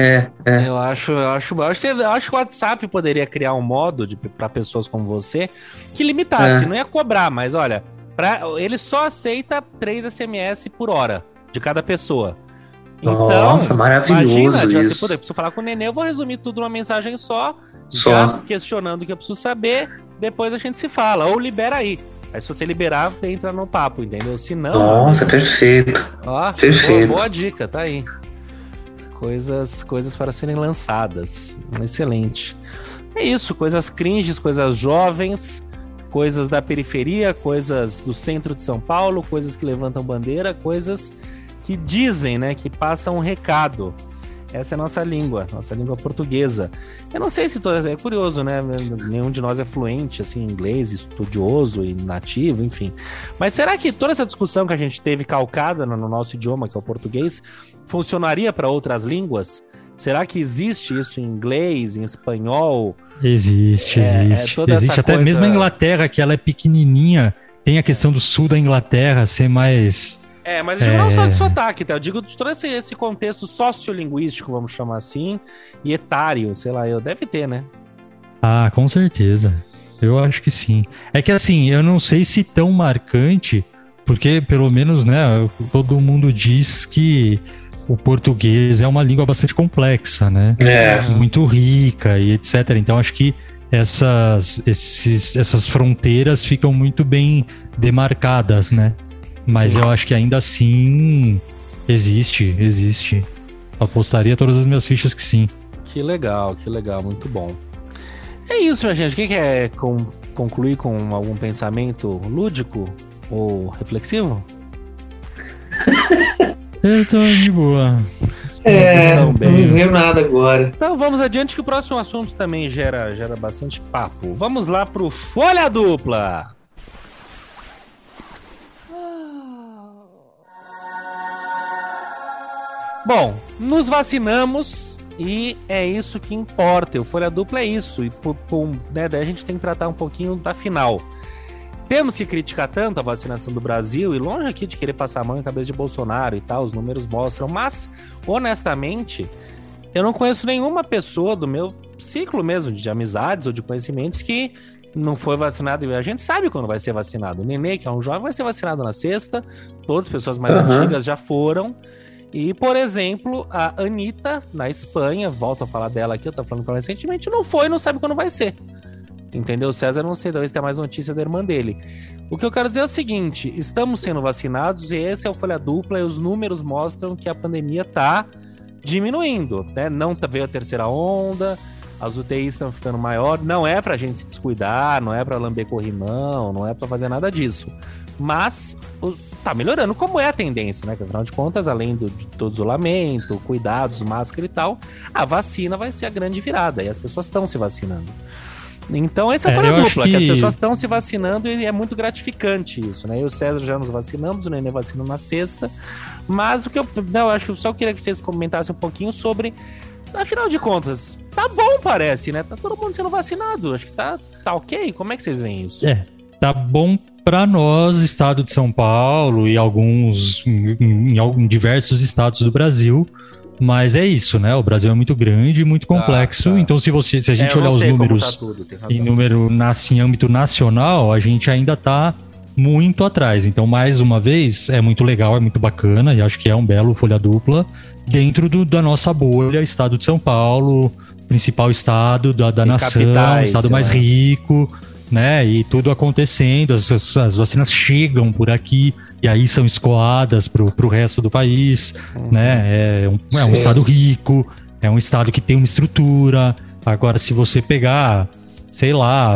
Eu acho que o WhatsApp poderia criar um modo para pessoas como você que limitasse, não ia cobrar, mas olha, ele só aceita 3 SMS por hora de cada pessoa. Então, nossa, maravilhoso imagina, isso. Eu preciso falar com o Nenê, eu vou resumir tudo numa mensagem só. Já questionando o que eu preciso saber, depois a gente se fala, ou libera aí. Aí se você liberar, entra no papo, entendeu? Se não... Nossa, perfeito. Ó, perfeito. Boa dica, tá aí. Coisas para serem lançadas. Excelente. É isso, coisas cringes, coisas jovens, coisas da periferia, coisas do centro de São Paulo, coisas que levantam bandeira, coisas que dizem, né, que passam um recado. Essa é a nossa língua portuguesa. Eu não sei se é curioso, né? Nenhum de nós é fluente assim, em inglês, estudioso e nativo, enfim. Mas será que toda essa discussão que a gente teve calcada no nosso idioma, que é o português, funcionaria para outras línguas? Será que existe isso em inglês, em espanhol? Existe. Existe até coisa... mesmo a Inglaterra, que ela é pequenininha, tem a questão do sul da Inglaterra ser mais... mas eu digo não só de sotaque, tá? Eu digo de todo esse contexto sociolinguístico, vamos chamar assim, e etário, sei lá, deve ter, né? Ah, com certeza. Eu acho que sim. É que assim, eu não sei se tão marcante, porque pelo menos, né, todo mundo diz que o português é uma língua bastante complexa, né? Muito rica e etc. Então acho que essas fronteiras ficam muito bem demarcadas, né? Mas eu acho que ainda assim existe. Apostaria todas as minhas fichas que sim. Que legal, muito bom. É isso, minha gente. Quem quer concluir com algum pensamento lúdico ou reflexivo? Eu tô de boa. Não veio nada agora. Então vamos adiante que o próximo assunto também gera bastante papo. Vamos lá pro Folha Dupla. Bom, nos vacinamos e é isso que importa. O Folha Dupla é isso. E né, daí a gente tem que tratar um pouquinho da final. Temos que criticar tanto a vacinação do Brasil e longe aqui de querer passar a mão em cabeça de Bolsonaro e tal, os números mostram. Mas, honestamente, eu não conheço nenhuma pessoa do meu ciclo mesmo, de amizades ou de conhecimentos que não foi vacinado. E a gente sabe quando vai ser vacinado. O Nenê, que é um jovem, vai ser vacinado na sexta. Todas as pessoas mais antigas já foram. E, por exemplo, a Anitta, na Espanha, volto a falar dela aqui, eu tô falando com ela recentemente, não foi, não sabe quando vai ser. Entendeu? O César, não sei, talvez tenha mais notícia da irmã dele. O que eu quero dizer é o seguinte, estamos sendo vacinados e esse é o Folha Dupla e os números mostram que a pandemia tá diminuindo, né? Não veio a terceira onda, as UTIs estão ficando maiores, não é pra gente se descuidar, não é pra lamber corrimão, não é pra fazer nada disso. Mas tá melhorando, como é a tendência, né? Que afinal de contas, além de todo isolamento, cuidados, máscara e tal, a vacina vai ser a grande virada e as pessoas estão se vacinando. Então esse é o Folha Dupla, que as pessoas estão se vacinando e é muito gratificante isso, né? Eu e o César já nos vacinamos, o Nenê vacina na sexta, mas o que eu acho que eu só queria que vocês comentassem um pouquinho sobre, afinal de contas, tá bom parece, né? Tá todo mundo sendo vacinado, acho que tá ok, como é que vocês veem isso? Tá bom para nós, estado de São Paulo e em diversos estados do Brasil, mas é isso, né? O Brasil é muito grande e muito complexo, então se a gente olhar os números em número em âmbito nacional, a gente ainda tá muito atrás. Então, mais uma vez, é muito legal, é muito bacana e acho que é um belo Folha Dupla dentro da nossa bolha, estado de São Paulo, principal estado da nação, capitais, estado mais rico, né? E tudo acontecendo, as vacinas chegam por aqui e aí são escoadas pro resto do país, né? É um estado rico, é um estado que tem uma estrutura. Agora, se você pegar, sei lá,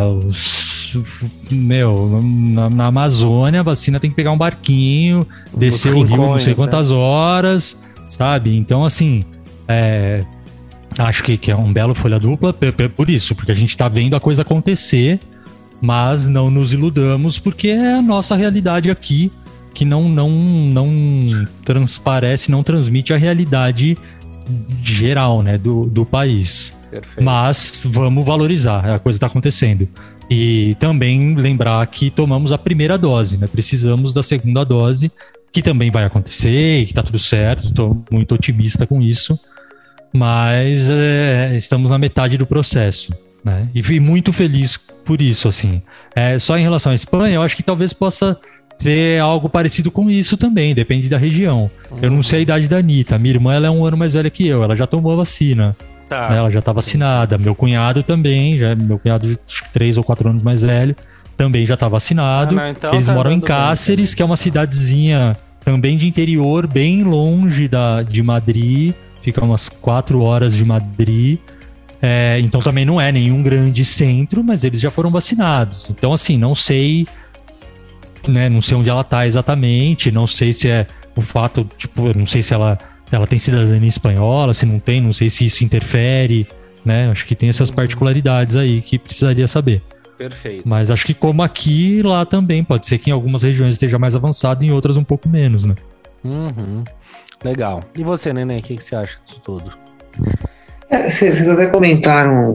na Amazônia, a vacina tem que pegar um barquinho, descer o rio não sei quantas horas, sabe? Então, assim, acho que é um belo Folha Dupla por isso, porque a gente tá vendo a coisa acontecer, mas não nos iludamos, porque é a nossa realidade aqui, que não transparece, não transmite a realidade geral, né, do país. Perfeito. Mas vamos valorizar, a coisa está acontecendo. E também lembrar que tomamos a primeira dose, né? Precisamos da segunda dose, que também vai acontecer e que tá tudo certo, estou muito otimista com isso, mas estamos na metade do processo, né? E fui muito feliz por isso, assim. Só em relação à Espanha, eu acho que talvez possa ter algo parecido com isso também, depende da região. Eu não sei a idade da Anitta, minha irmã ela é um ano mais velha que eu, ela já tomou a vacina, né? Ela já tá vacinada, meu cunhado também, meu cunhado 3 ou 4 anos mais velho, também já tá vacinado. Então eles moram em Cáceres, que é uma cidadezinha também de interior, bem longe de Madrid, fica umas 4 horas de Madrid. Então também não é nenhum grande centro, mas eles já foram vacinados. Então, assim, não sei, né? Não sei onde ela tá exatamente, não sei se é o fato, tipo, eu não sei se ela tem cidadania espanhola, se não tem, não sei se isso interfere, né? Acho que tem essas particularidades aí que precisaria saber. Perfeito. Mas acho que como aqui, lá também, pode ser que em algumas regiões esteja mais avançado, em outras um pouco menos, né? Legal. E você, Nenê, o que você acha disso tudo? Vocês até comentaram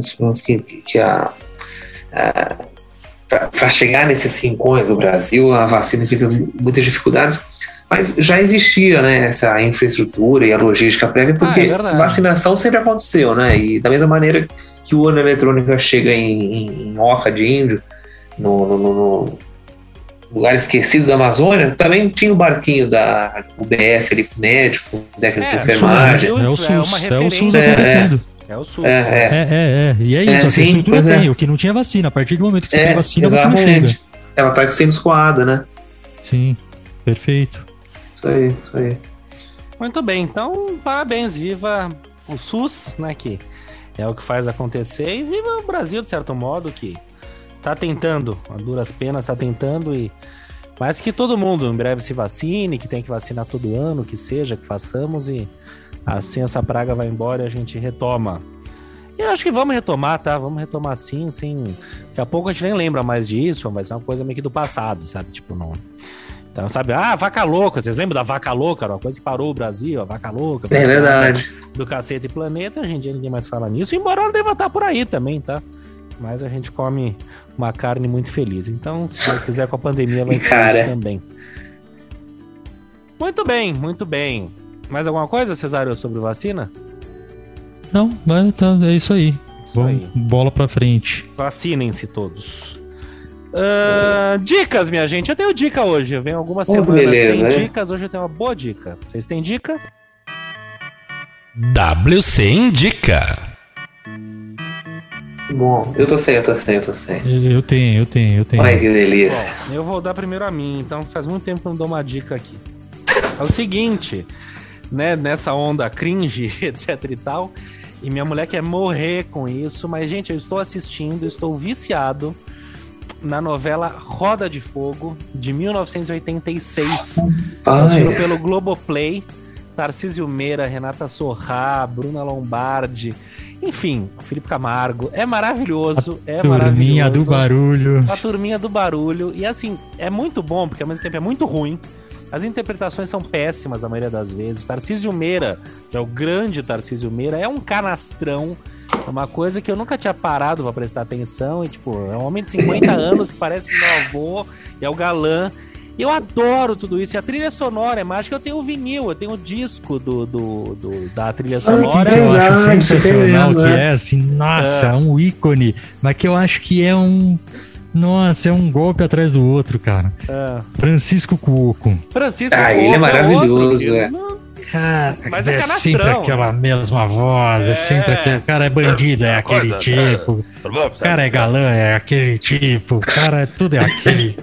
para chegar nesses rincões do Brasil, a vacina teve muitas dificuldades, mas já existia, né, essa infraestrutura e a logística prévia, porque vacinação sempre aconteceu, né? E da mesma maneira que o urna eletrônica chega em Oca de Índio, no lugar esquecido da Amazônia, também tinha o barquinho da UBS ali, médico, técnico de enfermagem. É o SUS acontecendo. É o SUS. E é isso, essa estrutura tem. O que não tinha vacina. A partir do momento que você tem vacina, a vacina chega. Ela tá sendo escoada, né? Sim, perfeito. Isso aí. Muito bem, então parabéns, viva o SUS, né, que é o que faz acontecer, e viva o Brasil, de certo modo, que tá tentando, a duras penas tá tentando, mas que todo mundo em breve se vacine, que tem que vacinar todo ano, que seja, que façamos, e assim essa praga vai embora e a gente retoma. E eu acho que vamos retomar, tá? Vamos retomar sim. Daqui a pouco a gente nem lembra mais disso, vai ser uma coisa meio que do passado, sabe? Tipo, não... Então, sabe, vaca louca, vocês lembram da vaca louca? Era uma coisa que parou o Brasil, a vaca louca. É verdade. Do Cacete e Planeta, hoje em dia ninguém mais fala nisso, embora ela deva estar por aí também, tá? Mas a gente come uma carne muito feliz. Então, se Deus quiser, com a pandemia vai ser isso também. Muito bem. Mais alguma coisa, Cesário, sobre vacina? Não, mas é isso aí. Vamos, bola pra frente. Vacinem-se todos. Dicas, minha gente. Eu tenho dica hoje. Eu venho algumas semanas sem dicas. Hoje eu tenho uma boa dica. Vocês têm dica? WC Indica. Bom, eu tô sem. Eu tenho. Ai, que delícia. Bom, eu vou dar primeiro a mim. Então faz muito tempo que eu não dou uma dica aqui. É o seguinte, né? Nessa onda cringe, etc e tal. E minha mulher quer morrer com isso. Mas, gente, eu estou assistindo, estou viciado na novela Roda de Fogo, de 1986. Assistindo pelo Globoplay. Tarcísio Meira, Renata Sorrá, Bruna Lombardi, enfim, Felipe Camargo. É maravilhoso, Turminha do Barulho. A Turminha do Barulho. E assim, é muito bom, porque ao mesmo tempo é muito ruim. As interpretações são péssimas a maioria das vezes. O Tarcísio Meira, que é o grande Tarcísio Meira, é um canastrão. É uma coisa que eu nunca tinha parado pra prestar atenção. E, tipo, é um homem de 50 anos que parece meu avô, e é o galã. Eu adoro tudo isso. E a trilha sonora é mágica. Eu tenho o vinil, eu tenho o disco da trilha sonora. Que eu acho sensacional, que é assim, nossa, um ícone. Mas que eu acho que é um... Nossa, é um golpe atrás do outro, cara. Francisco Cuoco. Ele é maravilhoso, Cara, mas é sempre aquela mesma voz, é sempre aquele... O cara é bandido, é aquele tipo. O cara é galã, é aquele tipo. O cara, tudo é aquele...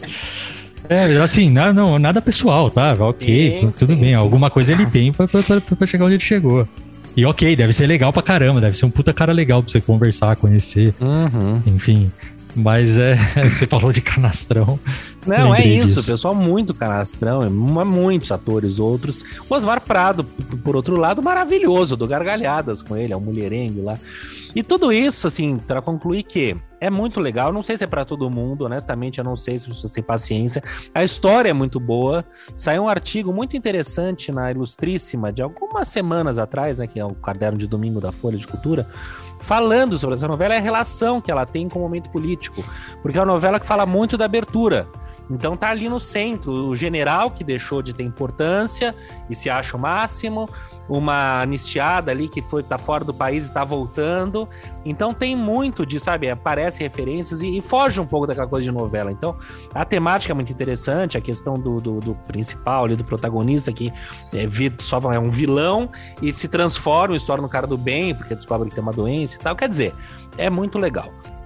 assim, não, nada pessoal, tá? Ok, sim, tudo bem. Sim. Alguma coisa ele tem pra chegar onde ele chegou. E ok, deve ser legal pra caramba, deve ser um puta cara legal pra você conversar, conhecer. Enfim, mas você falou de canastrão. Não, é isso, disso. Pessoal muito canastrão, muitos atores outros. O Osmar Prado, por outro lado, maravilhoso, do Gargalhadas com ele, é um mulherengo lá. E tudo isso, assim, pra concluir que é muito legal, não sei se é pra todo mundo, honestamente, eu não sei se vocês têm paciência. A história é muito boa, saiu um artigo muito interessante na Ilustríssima de algumas semanas atrás, né, que é o caderno de domingo da Folha de Cultura, falando sobre essa novela e a relação que ela tem com o momento político, porque é uma novela que fala muito da abertura. Então tá ali no centro o general que deixou de ter importância e se acha o máximo, uma anistiada ali que tá fora do país e tá voltando. Então tem muito de, sabe, aparecem referências e foge um pouco daquela coisa de novela. Então a temática é muito interessante, a questão do principal ali, do protagonista que só é um vilão e se transforma e se torna um cara do bem porque descobre que tem uma doença e tal. Quer dizer, é muito legal.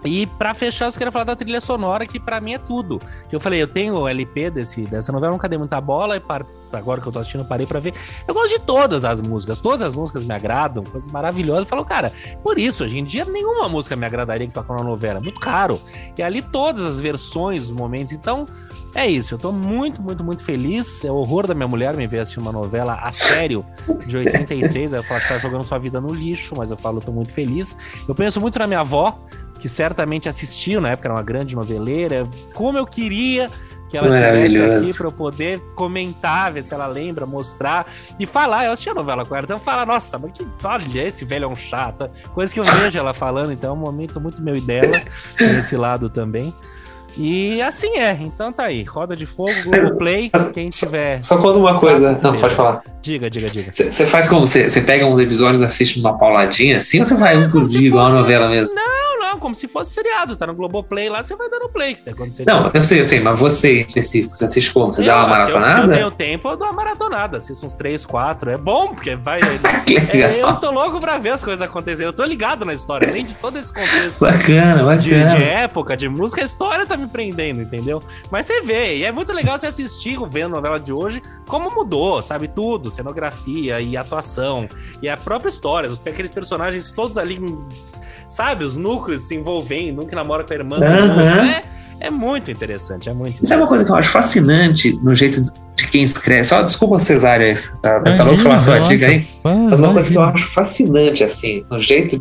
E pra fechar, eu queria falar da trilha sonora, que pra mim é tudo. Que eu falei, eu tenho o LP dessa novela, nunca dei muita bola, e agora que eu tô assistindo, parei pra ver. Eu gosto de todas as músicas me agradam, coisas maravilhosas. Eu falo, cara, por isso, hoje em dia, nenhuma música me agradaria que toca na novela, muito caro. E ali todas as versões, os momentos, então... É isso, eu tô muito, muito, muito feliz. É o horror da minha mulher me ver assistir uma novela a sério de 86. Aí eu falo, você tá jogando sua vida no lixo, mas eu falo, eu tô muito feliz. Eu penso muito na minha avó, que certamente assistiu, na época era uma grande noveleira. Como eu queria que ela estivesse aqui pra eu poder comentar, ver se ela lembra, mostrar e falar. Eu assisti a novela com ela, então falar, nossa, mas que olha, esse velho é um chato. Coisa que eu vejo ela falando, então é um momento muito meu e dela, nesse lado também. E assim então tá aí, Roda de Fogo, Globoplay, quem tiver... Só conta uma coisa, não, pode falar. Diga. Você faz como? Você pega uns episódios e assiste uma pauladinha assim, ou você vai um por dia, igual a novela mesmo? Não, como se fosse seriado, tá no Globoplay lá, você vai dando play. Não, eu sei, mas você em específico, você assiste como? Você dá uma maratonada? Se eu tenho tempo, eu dou uma maratonada, assisto uns 3, 4, é bom, porque vai... eu tô louco pra ver as coisas acontecerem, eu tô ligado na história, além de todo esse contexto bacana. De época, de música, a história tá me prendendo, entendeu? Mas você vê, e é muito legal você assistir, vendo a novela de hoje, como mudou, sabe, tudo, cenografia e atuação, e a própria história, aqueles personagens todos ali, sabe, os núcleos se envolvendo, um que namora com a irmã do outro, é muito interessante, Isso é uma coisa que eu acho fascinante no jeito de quem escreve, só desculpa Cesária, tá louco falar sua dica aí, mas uma coisa que eu acho fascinante, assim, no jeito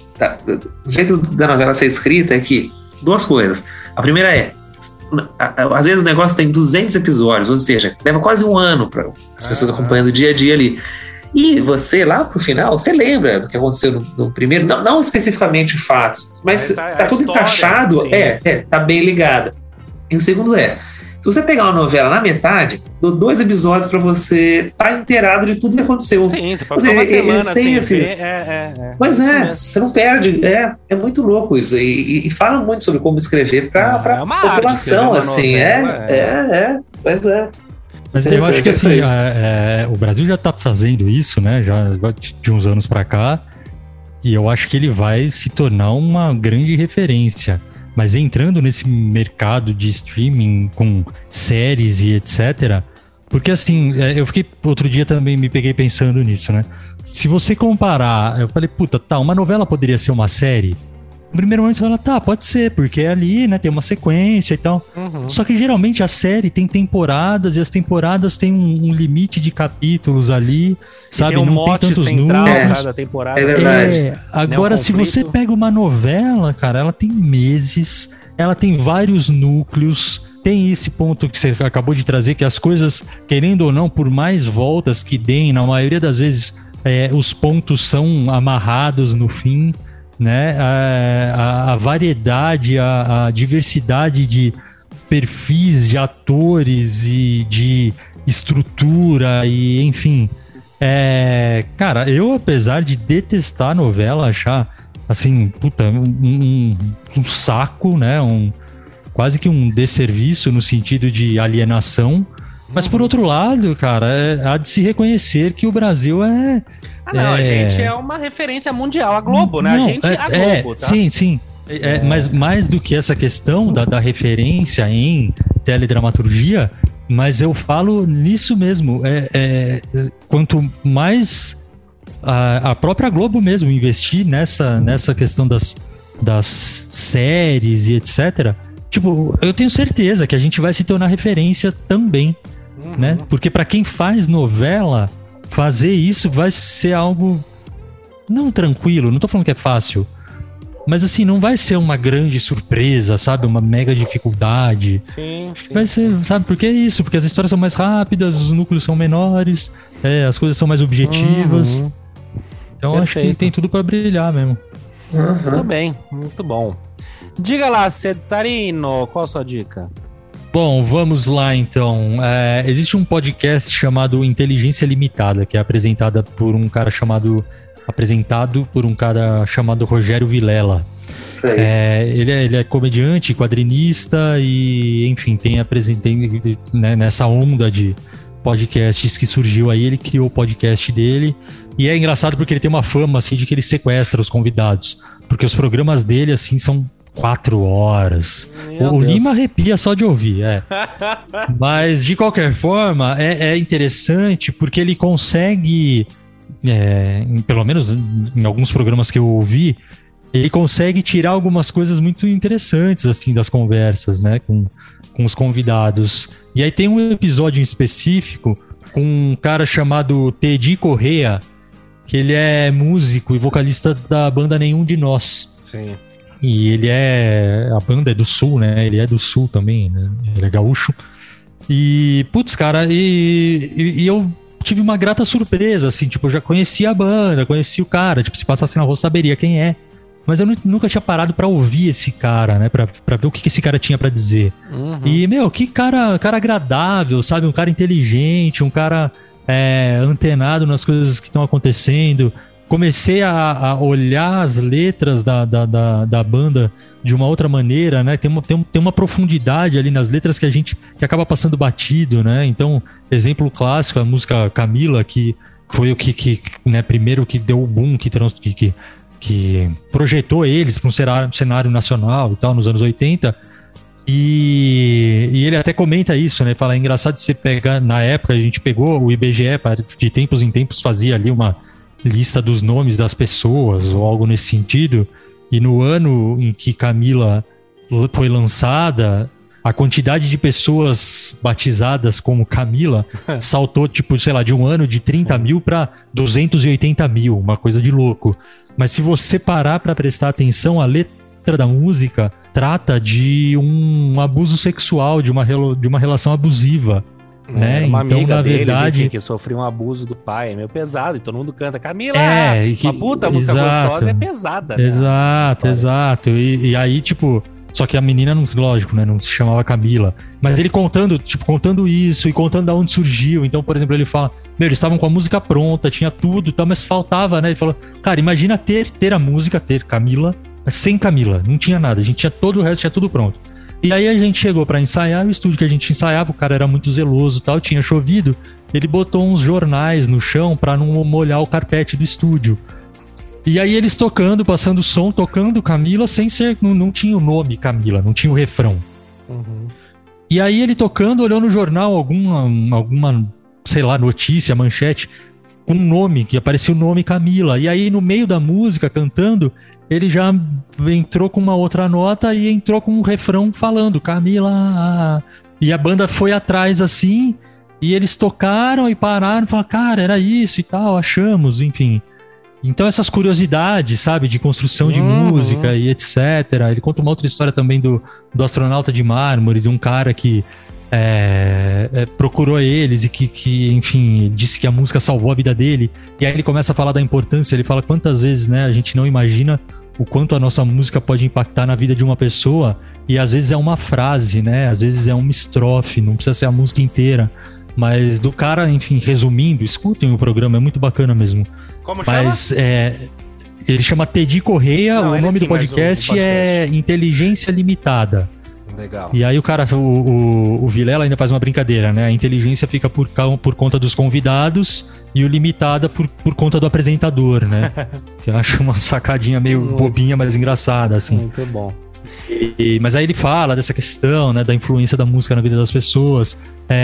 da novela ser escrita é que, duas coisas, a primeira é, às vezes o negócio tem 200 episódios, ou seja, leva quase um ano para as pessoas acompanhando o dia a dia ali. E você, lá pro final, você lembra do que aconteceu no primeiro, não especificamente fatos, mas tá tudo história, encaixado, tá bem ligado. E o segundo se você pegar uma novela na metade, dou 2 episódios pra você estar inteirado de tudo que aconteceu. Sim, você pode ficar uma semana sem ver. Mas você não perde. É muito louco isso. E falam muito sobre como escrever pra população, assim. Pois é. Mas eu acho que assim, o Brasil já tá fazendo isso, né? Já de uns anos pra cá. E eu acho que ele vai se tornar uma grande referência. Mas entrando nesse mercado de streaming com séries e etc. Porque assim, eu fiquei outro dia também me peguei pensando nisso, né? Se você comparar, eu falei, uma novela poderia ser uma série? No primeiro momento você fala, pode ser, porque é ali, né, tem uma sequência e tal. Só que geralmente a série tem temporadas e as temporadas têm um limite de capítulos ali, sabe? Tem não tem tantos números. Cada temporada. É verdade. Agora, se você pega uma novela, cara, ela tem meses, ela tem vários núcleos, tem esse ponto que você acabou de trazer, que as coisas, querendo ou não, por mais voltas que deem, na maioria das vezes, os pontos são amarrados no fim, né? A variedade, a diversidade de perfis de atores e de estrutura e enfim, cara, eu apesar de detestar a novela, achar assim, um saco, né? Quase que um desserviço no sentido de alienação. Mas por outro lado, cara, há de se reconhecer que o Brasil a gente é uma referência mundial, a Globo, né? A Globo, tá? Sim. Mas mais do que essa questão da referência em teledramaturgia, mas eu falo nisso mesmo. Quanto mais a própria Globo mesmo investir nessa questão das séries e etc., tipo, eu tenho certeza que a gente vai se tornar referência também, né? Porque para quem faz novela, fazer isso vai ser algo não tranquilo, não tô falando que é fácil, mas assim, não vai ser uma grande surpresa, sabe? Uma mega dificuldade. Sim. Vai ser, sabe? Porque é isso, porque as histórias são mais rápidas, os núcleos são menores, as coisas são mais objetivas. Então perfeito. Acho que tem tudo para brilhar mesmo. Muito bem, muito bom. Diga lá, Cesarino, qual a sua dica? Bom, vamos lá então. Existe um podcast chamado Inteligência Limitada, que é apresentado por um cara chamado Rogério Vilela. Ele é comediante, quadrinista e, enfim, tem nessa onda de podcasts que surgiu aí, ele criou o podcast dele. E é engraçado porque ele tem uma fama assim de que ele sequestra os convidados, porque os programas dele assim são 4 horas. O Lima arrepia só de ouvir, Mas, de qualquer forma, é interessante porque ele consegue, pelo menos em alguns programas que eu ouvi, ele consegue tirar algumas coisas muito interessantes, assim, das conversas, né, com os convidados. E aí tem um episódio em específico com um cara chamado Teddy Correa, que ele é músico e vocalista da banda Nenhum de Nós. Sim. E a banda é do Sul, né? Ele é do Sul também, né? Ele é gaúcho. E, putz, cara, e eu tive uma grata surpresa, assim, tipo, eu já conhecia a banda, conhecia o cara, tipo, se passasse na rua, saberia quem é. Mas eu nunca tinha parado pra ouvir esse cara, né? Pra ver o que esse cara tinha pra dizer. Uhum. E, que cara agradável, sabe? Um cara inteligente, um cara antenado nas coisas que estão acontecendo. Comecei a olhar as letras da banda de uma outra maneira, né? Tem uma profundidade ali nas letras que acaba passando batido, né? Então, exemplo clássico, a música Camila, que foi o que né, primeiro que deu o boom, que projetou eles para um cenário nacional e tal, nos anos 80. E ele até comenta isso, né? Fala, é engraçado de você pegar, na época a gente pegou o IBGE, de tempos em tempos fazia ali uma lista dos nomes das pessoas ou algo nesse sentido, e no ano em que Camila foi lançada, a quantidade de pessoas batizadas como Camila saltou, tipo, sei lá, de um ano de 30 mil para 280 mil, uma coisa de louco. Mas se você parar para prestar atenção, a letra da música trata de um abuso sexual, de uma relação abusiva. Né? Uma então, amiga na deles, verdade, enfim, que sofreu um abuso do pai, é meio pesado, e todo mundo canta Camila, uma puta música gostosa, é pesada, né? Exato. E aí, tipo, só que a menina, lógico, né, não se chamava Camila, mas ele contando isso e contando de onde surgiu. Então, por exemplo, ele fala, eles estavam com a música pronta, tinha tudo, tá, mas faltava, né? Ele falou, cara, imagina ter a música, ter Camila, mas sem Camila, não tinha nada, a gente tinha todo o resto, tinha tudo pronto. E aí a gente chegou pra ensaiar, o estúdio que a gente ensaiava, o cara era muito zeloso e tal, tinha chovido, ele botou uns jornais no chão pra não molhar o carpete do estúdio. E aí eles passando som, tocando Camila, sem ser, não tinha o nome Camila, não tinha o refrão. Uhum. E aí ele tocando, olhou no jornal alguma, sei lá, notícia, manchete, com um nome, que aparecia o nome Camila. E aí no meio da música, cantando, ele já entrou com uma outra nota e entrou com um refrão falando Camila. E a banda foi atrás assim, e eles tocaram e pararam e falaram, cara, era isso e tal, achamos, enfim. Então essas curiosidades, sabe, de construção de música e etc. Ele conta uma outra história também do astronauta de mármore, de um cara que procurou eles e que, enfim, disse que a música salvou a vida dele. E aí ele começa a falar da importância, ele fala quantas vezes, né, a gente não imagina o quanto a nossa música pode impactar na vida de uma pessoa, e às vezes é uma frase, né, às vezes é uma estrofe, não precisa ser a música inteira, mas do cara, enfim, resumindo, escutem o programa, é muito bacana mesmo. Como chama? Mas ele chama Teddy Correa, o nome do podcast é Inteligência Limitada. Legal. E aí o cara, o Vilela ainda faz uma brincadeira, né? A inteligência fica por conta dos convidados e o limitada por conta do apresentador, né? Que eu acho uma sacadinha meio bobinha, mas engraçada, assim. Muito bom. Mas aí ele fala dessa questão, né? Da influência da música na vida das pessoas.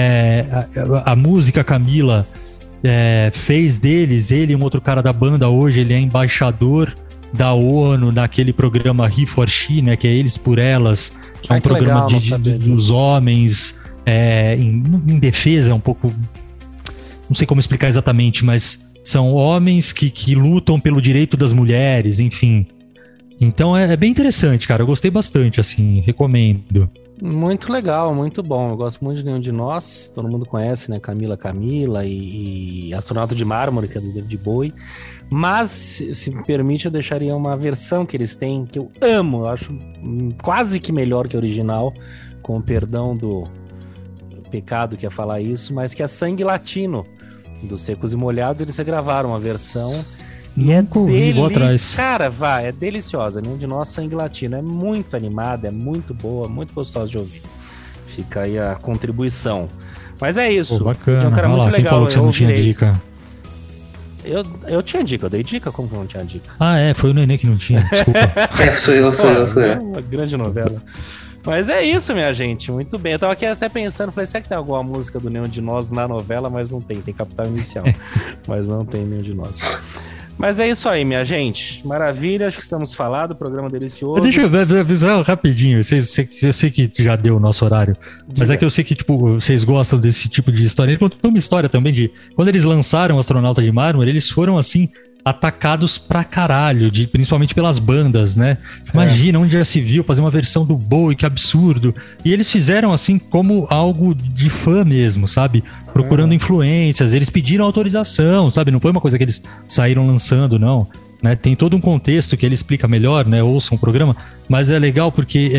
A música Camila fez deles, ele e um outro cara da banda, hoje ele é embaixador da ONU naquele programa He for She, né? Que é Eles por Elas, que é um programa dos homens em defesa, um pouco, não sei como explicar exatamente, mas são homens que lutam pelo direito das mulheres, enfim. Então é bem interessante, cara, eu gostei bastante, assim, recomendo. Muito legal, muito bom, eu gosto muito de Nenhum de Nós, todo mundo conhece, né, Camila e Astronauta de Mármore, que é do David Bowie. Mas, se me permite, eu deixaria uma versão que eles têm, que eu amo, eu acho quase que melhor que a original, com o perdão do pecado que é falar isso, mas que é Sangue Latino, dos Secos e Molhados. Eles regravaram uma versão e vou atrás. Cara, é deliciosa. Nenhum de Nós, Sangue Latino, é muito animada, é muito boa, muito gostosa de ouvir. Fica aí a contribuição. Mas é isso. Pô, bacana. É um cara muito legal. Quem falou que você não tinha dica? Eu tinha dica, eu dei dica? Como que eu não tinha dica? Ah, foi o Nenê que não tinha, desculpa. Sou eu. Uma grande novela. Mas é isso, minha gente, muito bem. Eu tava aqui até pensando, falei, será que tem alguma música do Nenhum de Nós na novela? Mas não tem Capital Inicial. Mas não tem Nenhum de Nós. Mas é isso aí, minha gente. Maravilha, acho que estamos falados, programa delicioso. Deixa eu avisar rapidinho, eu sei que já deu o nosso horário, mas é que eu sei que, tipo, vocês gostam desse tipo de história. Ele contou uma história também de, quando eles lançaram o Astronauta de Mármore, eles foram, assim, atacados pra caralho, principalmente pelas bandas, né? Imagina, onde já se viu fazer uma versão do Bowie, que absurdo. E eles fizeram, assim, como algo de fã mesmo, sabe? Procurando influências, eles pediram autorização, sabe? Não foi uma coisa que eles saíram lançando, não. Né? Tem todo um contexto que ele explica melhor, né? Ouçam o programa, mas é legal porque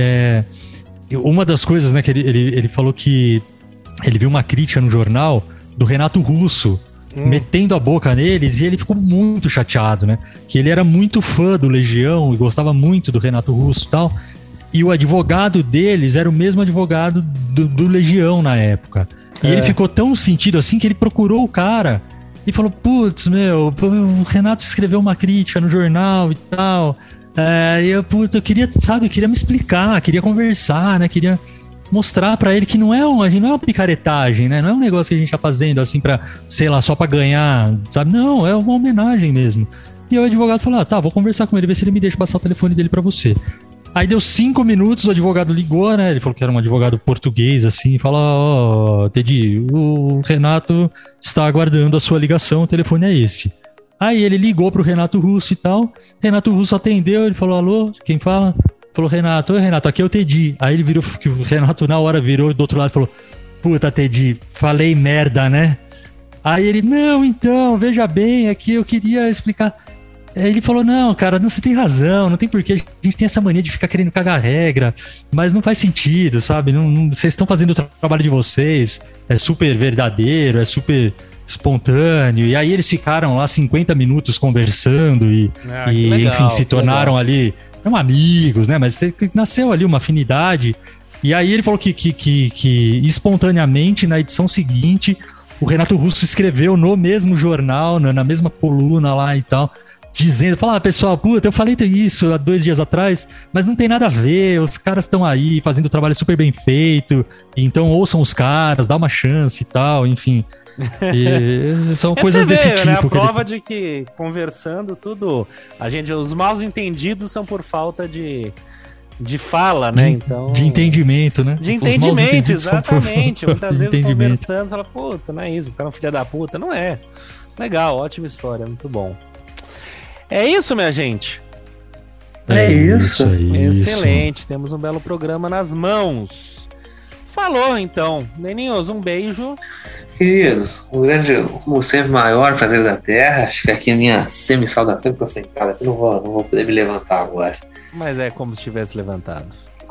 uma das coisas, né, que ele falou que ele viu uma crítica no jornal do Renato Russo, metendo a boca neles, e ele ficou muito chateado, né? Que ele era muito fã do Legião e gostava muito do Renato Russo e tal. E o advogado deles era o mesmo advogado do Legião na época. E ele ficou tão sentido assim que ele procurou o cara e falou: putz, o Renato escreveu uma crítica no jornal e tal. Eu queria, sabe, queria me explicar, queria conversar, né? Queria mostrar pra ele que não é uma picaretagem, né? Não é um negócio que a gente tá fazendo assim pra, sei lá, só pra ganhar, sabe? Não, é uma homenagem mesmo. E o advogado falou: tá, vou conversar com ele, ver se ele me deixa passar o telefone dele pra você. Aí deu 5 minutos, o advogado ligou, né? Ele falou que era um advogado português, assim, e falou: Teddy, o Renato está aguardando a sua ligação, o telefone é esse. Aí ele ligou pro Renato Russo e tal, Renato Russo atendeu, ele falou: alô, quem fala? Falou: Renato, oi Renato, aqui é o Teddy. Aí ele virou, que o Renato na hora virou do outro lado e falou: puta, Teddy, falei merda, né? Aí ele: não, então, veja bem, aqui eu queria explicar. Aí ele falou: não, cara, você tem razão, não tem porquê, a gente tem essa mania de ficar querendo cagar regra, mas não faz sentido, sabe? Vocês estão fazendo o trabalho de vocês, é super verdadeiro, é super espontâneo. E aí eles ficaram lá 50 minutos conversando e legal, enfim, se tornaram ali, não amigos, né? Mas nasceu ali uma afinidade. E aí ele falou que espontaneamente, na edição seguinte, o Renato Russo escreveu no mesmo jornal, na mesma coluna lá e tal, dizendo: fala, pessoal, puta, eu falei isso há 2 dias atrás, mas não tem nada a ver, os caras estão aí fazendo o trabalho super bem feito, então ouçam os caras, dá uma chance e tal, enfim. E são coisas desse tipo. Né? A prova de que, conversando, tudo, os mal entendidos são por falta de fala, né? Então, de entendimento, né? De entendimento, exatamente. Muitas vezes conversando, fala: puta, não é isso, o cara é um filho da puta. Não é. Legal, ótima história, muito bom. É isso, minha gente. É isso. Excelente, temos um belo programa nas mãos. Falou, então. Neninhos, um beijo. Queridos, um grande, como sempre, maior prazer da Terra. Acho que aqui a minha semi-saudação, que tô sentado aqui, não vou poder me levantar agora. Mas é como se tivesse levantado.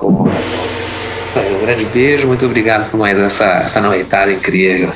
Isso aí, um grande beijo, muito obrigado por mais essa noitada incrível.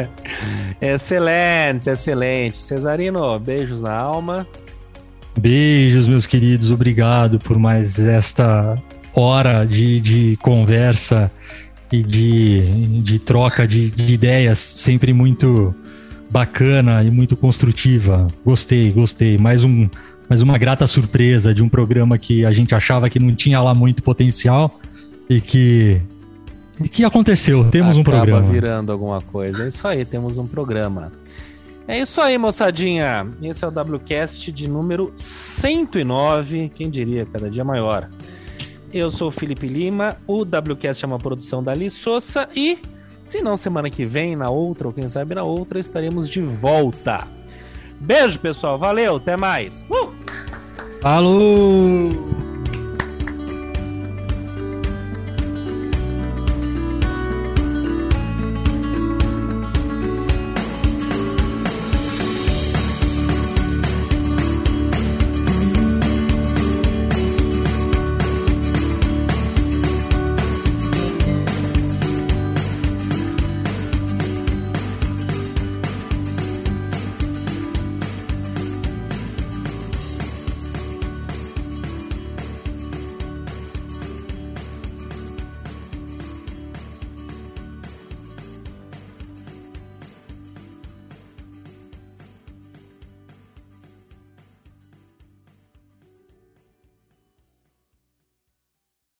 Excelente, excelente. Cesarino, beijos na alma. Beijos, meus queridos, obrigado por mais esta hora de conversa e de troca de ideias, sempre muito bacana e muito construtiva. Gostei. Mais uma grata surpresa de um programa que a gente achava que não tinha lá muito potencial e que aconteceu. Temos um programa. Acaba virando alguma coisa. É isso aí, temos um programa. É isso aí, moçadinha. Esse é o WCast de número 109. Quem diria, cada dia maior. Eu sou o Felipe Lima. O WCast é uma produção da Ali Souza. E, se não semana que vem, na outra, ou quem sabe na outra, estaremos de volta. Beijo, pessoal. Valeu, até mais. Falou!